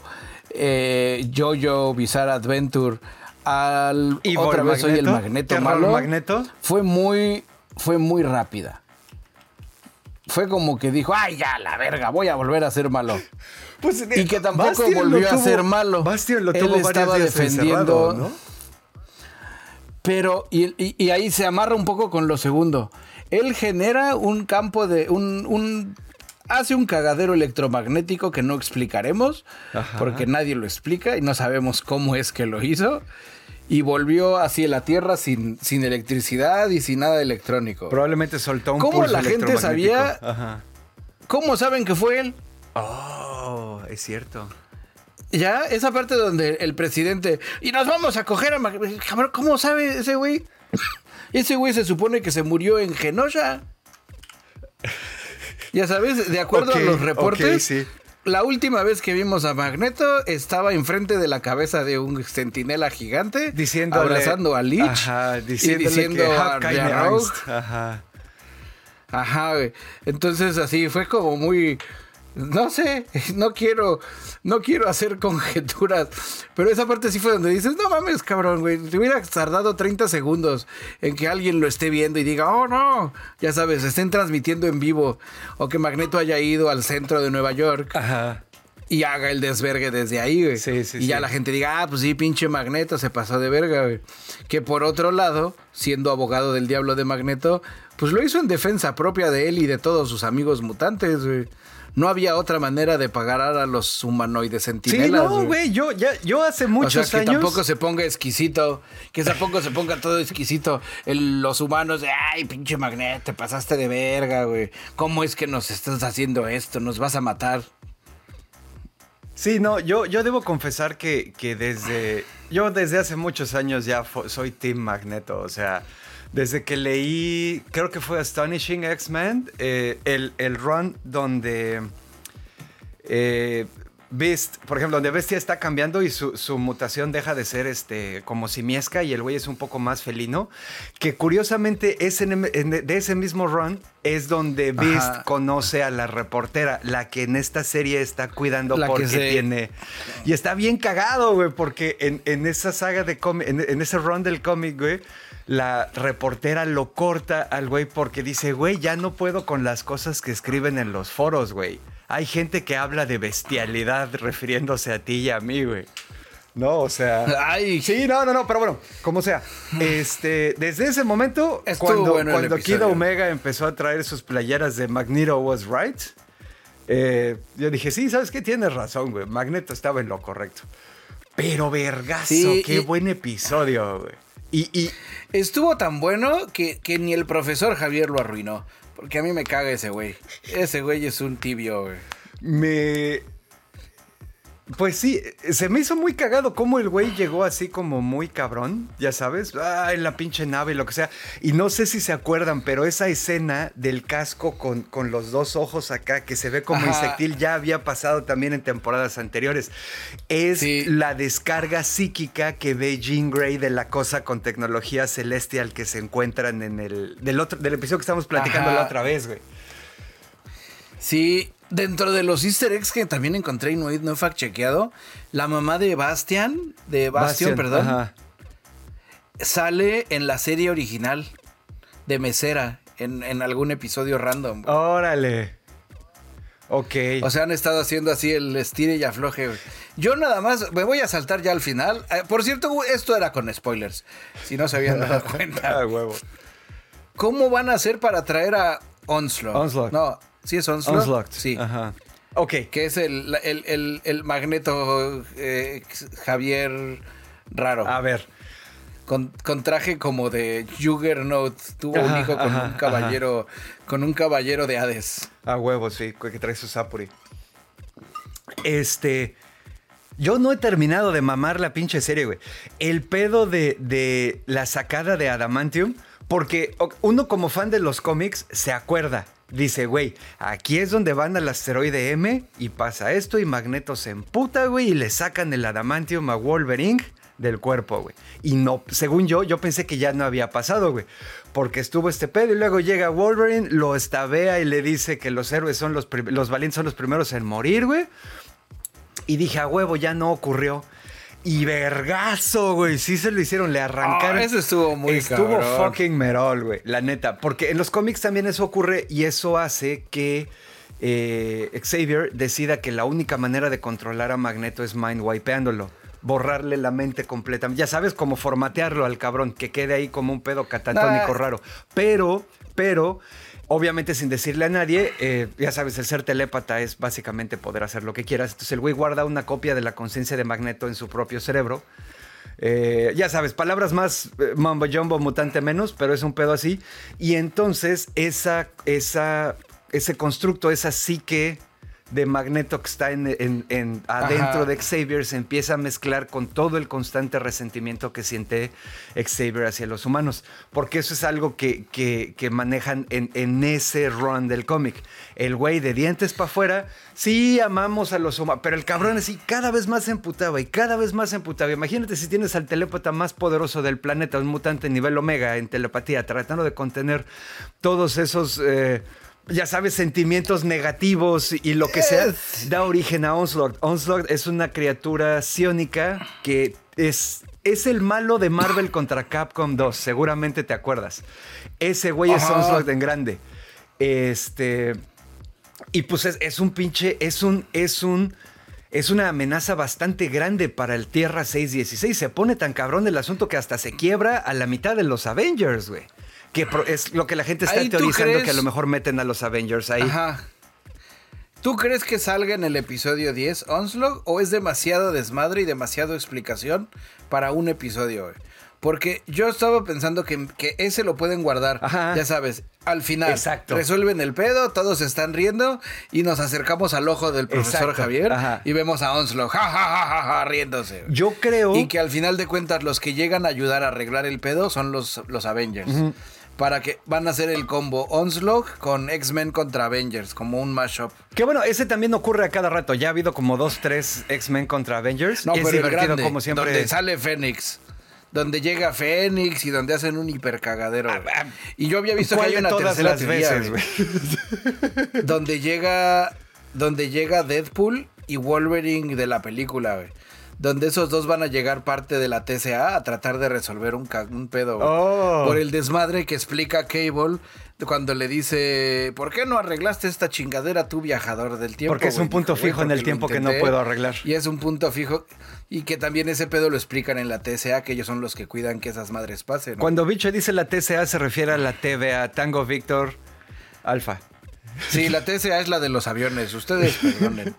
Jojo Bizarre Adventure al otra vez soy el Magneto malo, fue muy rápida. Fue como que dijo, ay, ya, la verga, voy a volver a ser malo. Pues, y que tampoco Bastian volvió a ser malo. Bastian lo tuvo varios días defendiendo, ¿no? Pero, y ahí se amarra un poco con lo segundo. Él genera un campo de hace un cagadero electromagnético que no explicaremos, porque nadie lo explica y no sabemos cómo es que lo hizo. Y volvió hacia la Tierra sin electricidad y sin nada electrónico. Probablemente soltó un ¿Cómo pulso la gente sabía? Ajá. ¿Cómo saben que fue él? Oh, es cierto. Ya, esa parte donde el presidente... Y nos vamos a coger a... ¿Cómo sabe ese güey? Ese güey se supone que se murió en Genosha. Ya sabes, de acuerdo a los reportes, sí. La última vez que vimos a Magneto estaba enfrente de la cabeza de un centinela gigante, abrazando a Leech, diciendo a Rogue. Ajá, güey. Entonces así fue como muy... No sé, no quiero hacer conjeturas, pero esa parte sí fue donde dices, no mames, cabrón, güey, te hubiera tardado 30 segundos en que alguien lo esté viendo y diga, oh no, ya sabes, estén transmitiendo en vivo, o que Magneto haya ido al centro de Nueva York y haga el desvergue desde ahí, güey. Y ya la gente diga, pues sí, pinche Magneto se pasó de verga, güey. Que por otro lado, siendo abogado del diablo de Magneto, pues lo hizo en defensa propia de él y de todos sus amigos mutantes, güey. No había otra manera de pagar a los humanoides centinelas. Sí, no, güey, yo hace muchos años... Que tampoco se ponga exquisito, que tampoco se ponga todo exquisito. Los humanos de, ay, pinche Magneto, te pasaste de verga, güey. ¿Cómo es que nos estás haciendo esto? Nos vas a matar. Sí, no, yo debo confesar que desde hace muchos años ya soy Team Magneto, o sea... Desde que leí, creo que fue Astonishing X-Men, el run donde por ejemplo, donde Bestia está cambiando y su mutación deja de ser como simiesca y el güey es un poco más felino, que curiosamente de ese mismo run es donde Beast conoce a la reportera, la que en esta serie está cuidando porque tiene... Y está bien cagado, güey, porque en esa saga de cómic, en ese run del cómic, güey, la reportera lo corta al güey porque dice, güey, ya no puedo con las cosas que escriben en los foros, güey. Hay gente que habla de bestialidad refiriéndose a ti y a mí, güey. No, o sea... Ay. Sí, no, pero bueno, como sea. Desde ese momento, Estuvo bueno el cuando Kid episodio. Omega empezó a traer sus playeras de Magneto was right, yo dije, sí, ¿sabes qué? Tienes razón, güey. Magneto estaba en lo correcto. Pero vergazo, Sí, qué buen episodio, güey. Y Estuvo tan bueno que ni el profesor Javier lo arruinó. Porque a mí me caga ese güey. Ese güey es un tibio, güey. Pues sí, se me hizo muy cagado cómo el güey llegó así como muy cabrón, ya sabes, en la pinche nave y lo que sea. Y no sé si se acuerdan, pero esa escena del casco con los dos ojos acá, que se ve como Ajá. insectil, ya había pasado también en temporadas anteriores. Es Sí. la descarga psíquica que ve Jean Grey de la cosa con tecnología celestial que se encuentran en del episodio que estamos platicando Ajá. la otra vez, güey. Sí, dentro de los easter eggs que también encontré y no he fact-chequeado, la mamá de Bastion, perdón, Ajá. sale en la serie original de Mesera, en algún episodio random. güey. Órale. Ok. O sea, han estado haciendo así el estire y afloje. güey. Yo nada más me voy a saltar ya al final. Por cierto, güey, esto era con spoilers, si no se habían dado cuenta. Huevo. ¿Cómo van a hacer para traer a Onslaught? Onslaught. No, ¿sí es Onslaught? Onslaught. Sí. Ajá. Ok. Que es el Magneto Javier raro. A ver. Con traje como de Juggernaut. Tuvo un Ajá, hijo con ajá, un caballero. Con un caballero de Hades. A huevo, sí, que trae su Sapuri. Yo no he terminado de mamar la pinche serie, güey. El pedo de la sacada de Adamantium, porque uno como fan de los cómics se acuerda. Dice, güey, aquí es donde van al asteroide M y pasa esto y Magneto se emputa, güey, y le sacan el Adamantium a Wolverine del cuerpo, güey. Y no, según yo pensé que ya no había pasado, güey. Porque estuvo este pedo y luego llega Wolverine, lo estabea y le dice que los héroes son los valientes son los primeros en morir, güey. Y dije, a huevo, ya no ocurrió. Y vergazo, güey. Sí se lo hicieron, le arrancaron. Eso estuvo muy Estuvo cabrón. fucking merol, güey. La neta. Porque en los cómics también eso ocurre y eso hace que Xavier decida que la única manera de controlar a Magneto es mind wipeándolo. Borrarle la mente completamente. Ya sabes, como formatearlo al cabrón, que quede ahí como un pedo catatónico raro. Pero, obviamente sin decirle a nadie, ya sabes, el ser telépata es básicamente poder hacer lo que quieras. Entonces el güey guarda una copia de la conciencia de Magneto en su propio cerebro. Ya sabes, palabras más mambo jumbo, mutante menos, pero es un pedo así. Y entonces ese constructo, esa psique de Magneto que está adentro de Xavier se empieza a mezclar con todo el constante resentimiento que siente Xavier hacia los humanos. Porque eso es algo que manejan en ese run del cómic. El güey de dientes para afuera, sí amamos a los humanos, pero el cabrón así cada vez más se emputaba y cada vez más se emputaba. Imagínate si tienes al telépata más poderoso del planeta, un mutante nivel omega en telepatía, tratando de contener todos esos... ya sabes, sentimientos negativos y lo que sea, da origen a Onslaught. Onslaught es una criatura psiónica que es el malo de Marvel contra Capcom 2. Seguramente te acuerdas. Ese güey es Onslaught en grande. Y pues es un pinche, es una amenaza bastante grande para el Tierra 616. Se pone tan cabrón el asunto que hasta se quiebra a la mitad de los Avengers, güey. Que es lo que la gente está teorizando, que a lo mejor meten a los Avengers ahí. Ajá. ¿Tú crees que salga en el episodio 10 Onslaught o es demasiado desmadre y demasiado explicación para un episodio, güey? Porque yo estaba pensando que ese lo pueden guardar, Ajá. ya sabes, al final. Exacto. Resuelven el pedo, todos están riendo y nos acercamos al ojo del profesor Exacto. Javier Ajá. y vemos a Onslaught, ja, ja, ja, ja, ja, riéndose. Güey. Yo creo... Y que al final de cuentas los que llegan a ayudar a arreglar el pedo son los Avengers. Uh-huh. Para que van a hacer el combo Onslaught con X-Men contra Avengers, como un mashup. Que bueno, ese también ocurre a cada rato. Ya ha habido como 2-3 X-Men contra Avengers. No, y es pero divertido, grande, como siempre. donde sale Fénix. Donde llega Fénix y donde hacen un hipercagadero. Y yo había visto que hay una todas tercera las teoría, veces, güey. donde llega Deadpool y Wolverine de la película, güey. donde esos dos van a llegar parte de la TCA a tratar de resolver un pedo, güey. Oh. Por el desmadre que explica Cable cuando le dice, ¿por qué no arreglaste esta chingadera tú, viajador del tiempo? Porque es un güey? punto Dijo, güey, fijo en el porque tiempo lo que no intenté, puedo arreglar. Y es un punto fijo, y que también ese pedo lo explican en la TCA, que ellos son los que cuidan que esas madres pasen, ¿no? Cuando Bicho dice la TCA se refiere a la TVA, Tango Víctor Alfa. Sí, la TCA es la de los aviones, ustedes perdonen.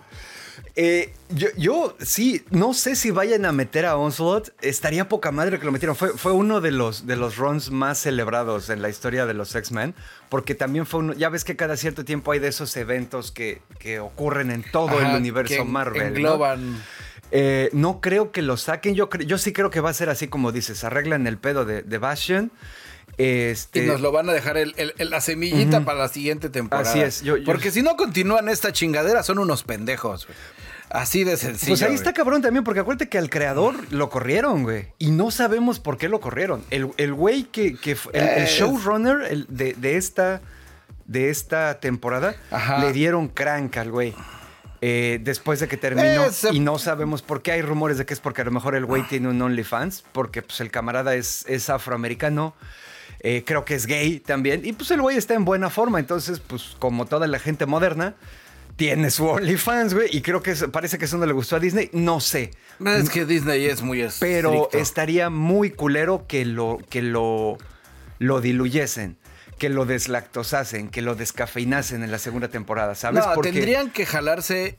Yo sí, no sé si vayan a meter a Onslaught. Estaría poca madre que lo metieron. Fue uno de los runs más celebrados en la historia de los X-Men. Porque también fue uno. Ya ves que cada cierto tiempo hay de esos eventos que ocurren en todo el universo Marvel. Engloban. ¿no? No creo que lo saquen. Yo sí creo que va a ser así como dices. Arreglan el pedo de Bastion. Y nos lo van a dejar la semillita para la siguiente temporada. Así es. Porque si no continúan esta chingadera, son unos pendejos, güey. Así de sencillo. Pues ahí está cabrón también, porque acuérdate que al creador lo corrieron, güey. Y no sabemos por qué lo corrieron. El güey el showrunner de esta temporada, Ajá. le dieron crank al güey. Después de que terminó. Y no sabemos por qué. Hay rumores de que es porque a lo mejor el güey tiene un OnlyFans. Porque pues, el camarada es afroamericano. Creo que es gay también. Y pues el güey está en buena forma. Entonces, pues como toda la gente moderna, tiene su OnlyFans, güey. Y creo que parece que eso no le gustó a Disney. No sé. Es que Disney es muy Pero estricto. estaría muy culero que lo diluyesen. Que lo deslactosasen, que lo descafeinasen en la segunda temporada, ¿sabes? No, Porque tendrían que jalarse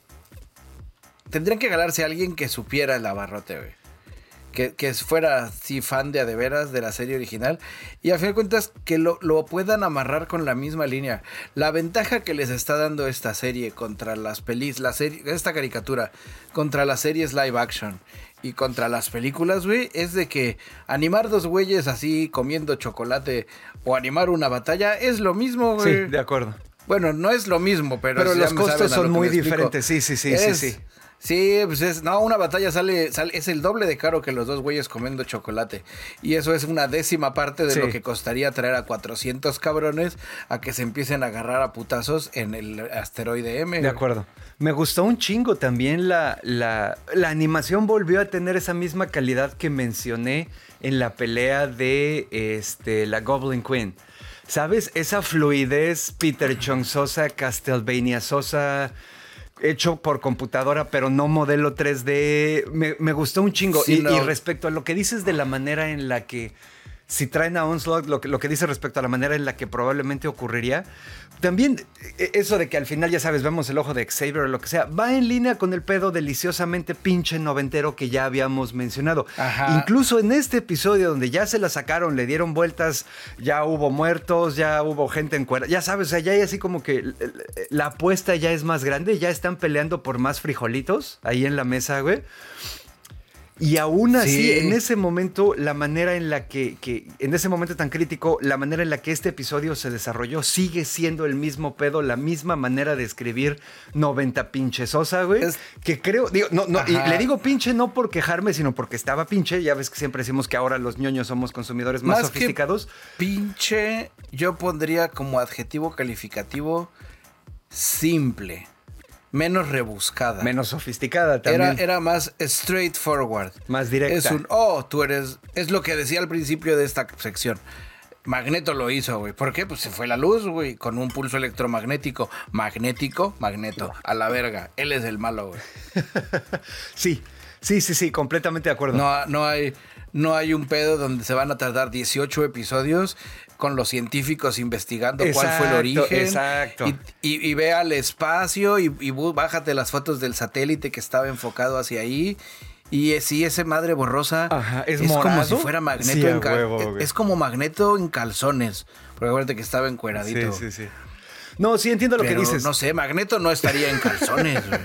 a alguien que supiera el abarrote, güey. Que fuera así fan de veras de la serie original. Y a fin de cuentas que lo puedan amarrar con la misma línea. La ventaja que les está dando esta serie contra esta caricatura, contra las series live action y contra las películas, güey, es de que animar dos güeyes así comiendo chocolate o animar una batalla es lo mismo, güey. sí, de acuerdo. Bueno, no es lo mismo, pero los ya me costos saben a lo son que muy me explico. diferentes. Sí. Sí, pues una batalla es el doble de caro que los dos güeyes comiendo chocolate. Y eso es una décima parte de Sí. lo que costaría traer a 400 cabrones a que se empiecen a agarrar a putazos en el asteroide M. De güey. acuerdo. Me gustó un chingo también la animación volvió a tener esa misma calidad que mencioné en la pelea de la Goblin Queen. ¿Sabes? Esa fluidez Peter Chongsosa, Castlevania Sosa, hecho por computadora, pero no modelo 3D. Me gustó un chingo. Sí, y respecto a lo que dices de la manera en la que, si traen a Onslaught, lo que dice respecto a la manera en la que probablemente ocurriría, también eso de que al final, ya sabes, vemos el ojo de Xavier o lo que sea, va en línea con el pedo deliciosamente pinche noventero que ya habíamos mencionado. Ajá. Incluso en este episodio donde ya se la sacaron, le dieron vueltas, ya hubo muertos, ya hubo gente en cuerda, ya sabes, o sea, ya hay así como que la apuesta ya es más grande, ya están peleando por más frijolitos ahí en la mesa, güey. Y aún así, Sí. en ese momento, la manera en la que en ese momento tan crítico, la manera en la que este episodio se desarrolló sigue siendo el mismo pedo, la misma manera de escribir 90 pinche Sosa, güey. Que creo, digo, no, y le digo pinche no por quejarme, sino porque estaba pinche. Ya ves que siempre decimos que ahora los ñoños somos consumidores más sofisticados. Pinche, yo pondría como adjetivo calificativo simple. Menos rebuscada. Menos sofisticada también. Era más straightforward. Más directa. Es lo que decía al principio de esta sección. Magneto lo hizo, güey. ¿Por qué? Pues se fue la luz, güey, con un pulso electromagnético. Magneto. A la verga. Él es el malo, güey. Sí, completamente de acuerdo. No hay un pedo donde se van a tardar 18 episodios con los científicos investigando cuál fue el origen. Exacto. Y ve al espacio y bájate las fotos del satélite que estaba enfocado hacia ahí. Y si ese madre borrosa es como si fuera Magneto sí, huevo, es como Magneto en calzones. Porque acuérdate que estaba encueradito. Sí. No, sí entiendo lo que dices. No sé, Magneto no estaría en calzones, güey.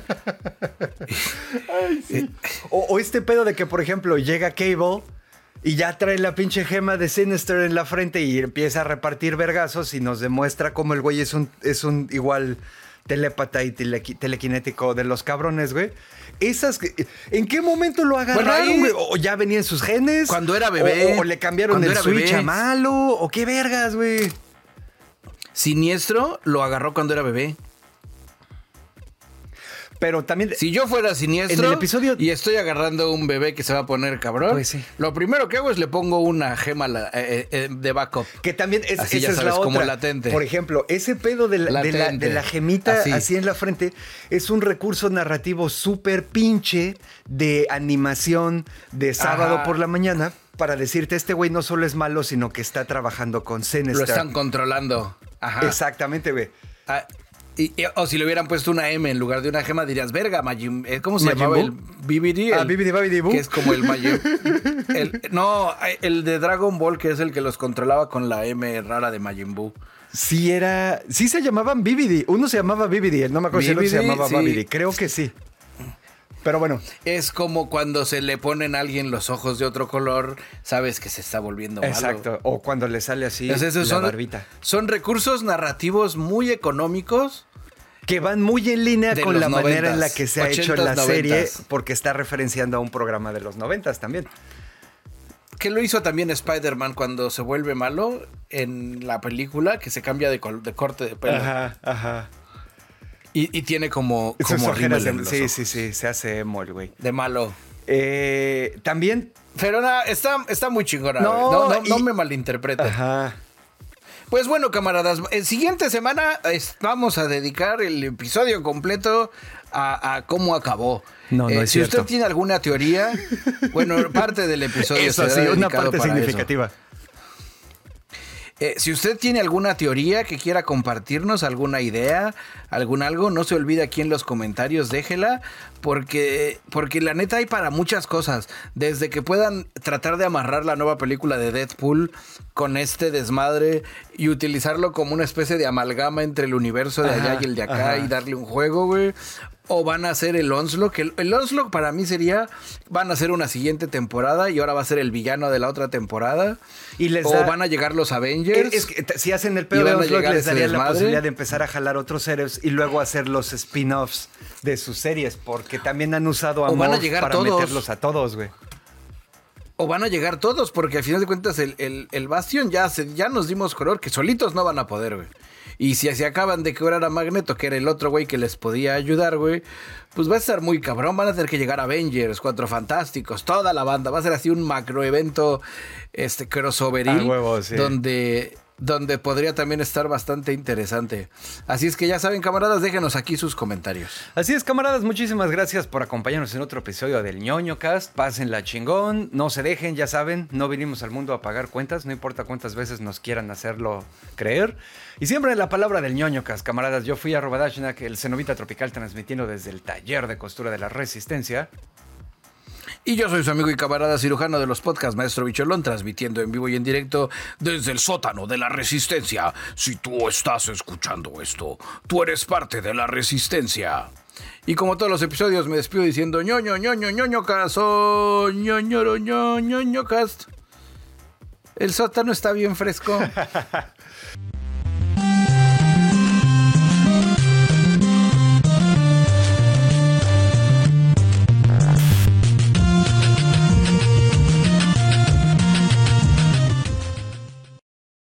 Ay, sí. O este pedo de que, por ejemplo, llega Cable y ya trae la pinche gema de Sinister en la frente y empieza a repartir vergazos y nos demuestra cómo el güey es un igual telépata y telequinético de los cabrones, güey. ¿En qué momento lo agarraron, güey? ¿O ya venían sus genes? Cuando era bebé. ¿O le cambiaron el switch a malo? ¿O qué vergas, güey? Siniestro lo agarró cuando era bebé. Pero también... Si yo fuera siniestro en el episodio... y estoy agarrando un bebé que se va a poner cabrón, pues sí. Lo primero que hago es le pongo una gema de backup. Que también esa sabes, es la otra. como latente. Por ejemplo, ese pedo de la gemita así en la frente es un recurso narrativo súper pinche de animación de sábado por la mañana para decirte, este güey no solo es malo, sino que está trabajando con Sinister. Lo están controlando. Ajá. Exactamente, güey. O si le hubieran puesto una M en lugar de una gema, dirías, verga, ¿cómo se ¿Majin llamaba? Buu? El BBD. BBD Babidi Buu. Que es como el Majin. El de Dragon Ball, que es el que los controlaba con la M rara de Majin Buu. Sí se llamaban BBD. Uno se llamaba BBD, no me acuerdo si el otro se llamaba Babidi. Creo que sí. Pero bueno. Es como cuando se le ponen a alguien los ojos de otro color, sabes que se está volviendo malo. Exacto. O cuando le sale así la barbita. Son recursos narrativos muy económicos. Que van muy en línea con la 90s, manera en la que se ha hecho la 90s. serie, porque está referenciando a un programa de los 90s también. Que lo hizo también Spider-Man cuando se vuelve malo en la película, que se cambia de corte de pelo. Ajá. Y tiene como ojeras rímel en los ojos. sí, se hace emo el güey. De malo. También... Pero nada, está muy chingona. No, no me malinterpreten. Ajá. Pues bueno, camaradas, siguiente semana vamos a dedicar el episodio completo a cómo acabó. No es si cierto. usted tiene alguna teoría, bueno, parte del episodio Eso será sí, una dedicado parte para significativa. eso. Si usted tiene alguna teoría que quiera compartirnos, alguna idea, algo, no se olvide aquí en los comentarios, déjela, porque la neta hay para muchas cosas. Desde que puedan tratar de amarrar la nueva película de Deadpool con este desmadre y utilizarlo como una especie de amalgama entre el universo de allá y el de acá y darle un juego, güey. O van a hacer el Onslaught, que el Onslaught para mí sería, van a hacer una siguiente temporada y ahora va a ser el villano de la otra temporada. Van a llegar los Avengers. Es que si hacen el pedo de Onslaught, les daría la posibilidad de empezar a jalar otros héroes y luego hacer los spin-offs de sus series, porque también han usado a Morph para meterlos a todos, güey. O van a llegar todos, porque al final de cuentas el Bastion ya nos dimos color que solitos no van a poder, güey. Y si se acaban de quebrar a Magneto, que era el otro güey que les podía ayudar, güey, pues va a estar muy cabrón. Van a tener que llegar Avengers, Cuatro Fantásticos, toda la banda. Va a ser así un macro evento crossoveril, sí. donde podría también estar bastante interesante. Así es que ya saben, camaradas, déjenos aquí sus comentarios. Así es, camaradas, muchísimas gracias por acompañarnos en otro episodio del Ñoño Cast. Pásenla chingón, no se dejen, ya saben, no vinimos al mundo a pagar cuentas, no importa cuántas veces nos quieran hacerlo creer. Y siempre en la palabra del Ñoño Cast, camaradas, yo fui @Dashnak, el cenovita tropical, transmitiendo desde el taller de costura de la Resistencia. Y yo soy su amigo y camarada cirujano de los podcasts, Maestro Bicholón, transmitiendo en vivo y en directo desde el sótano de la Resistencia. Si tú estás escuchando esto, tú eres parte de la Resistencia. Y como todos los episodios, me despido diciendo ñoño cast, oh, ñoño cast. El sótano está bien fresco.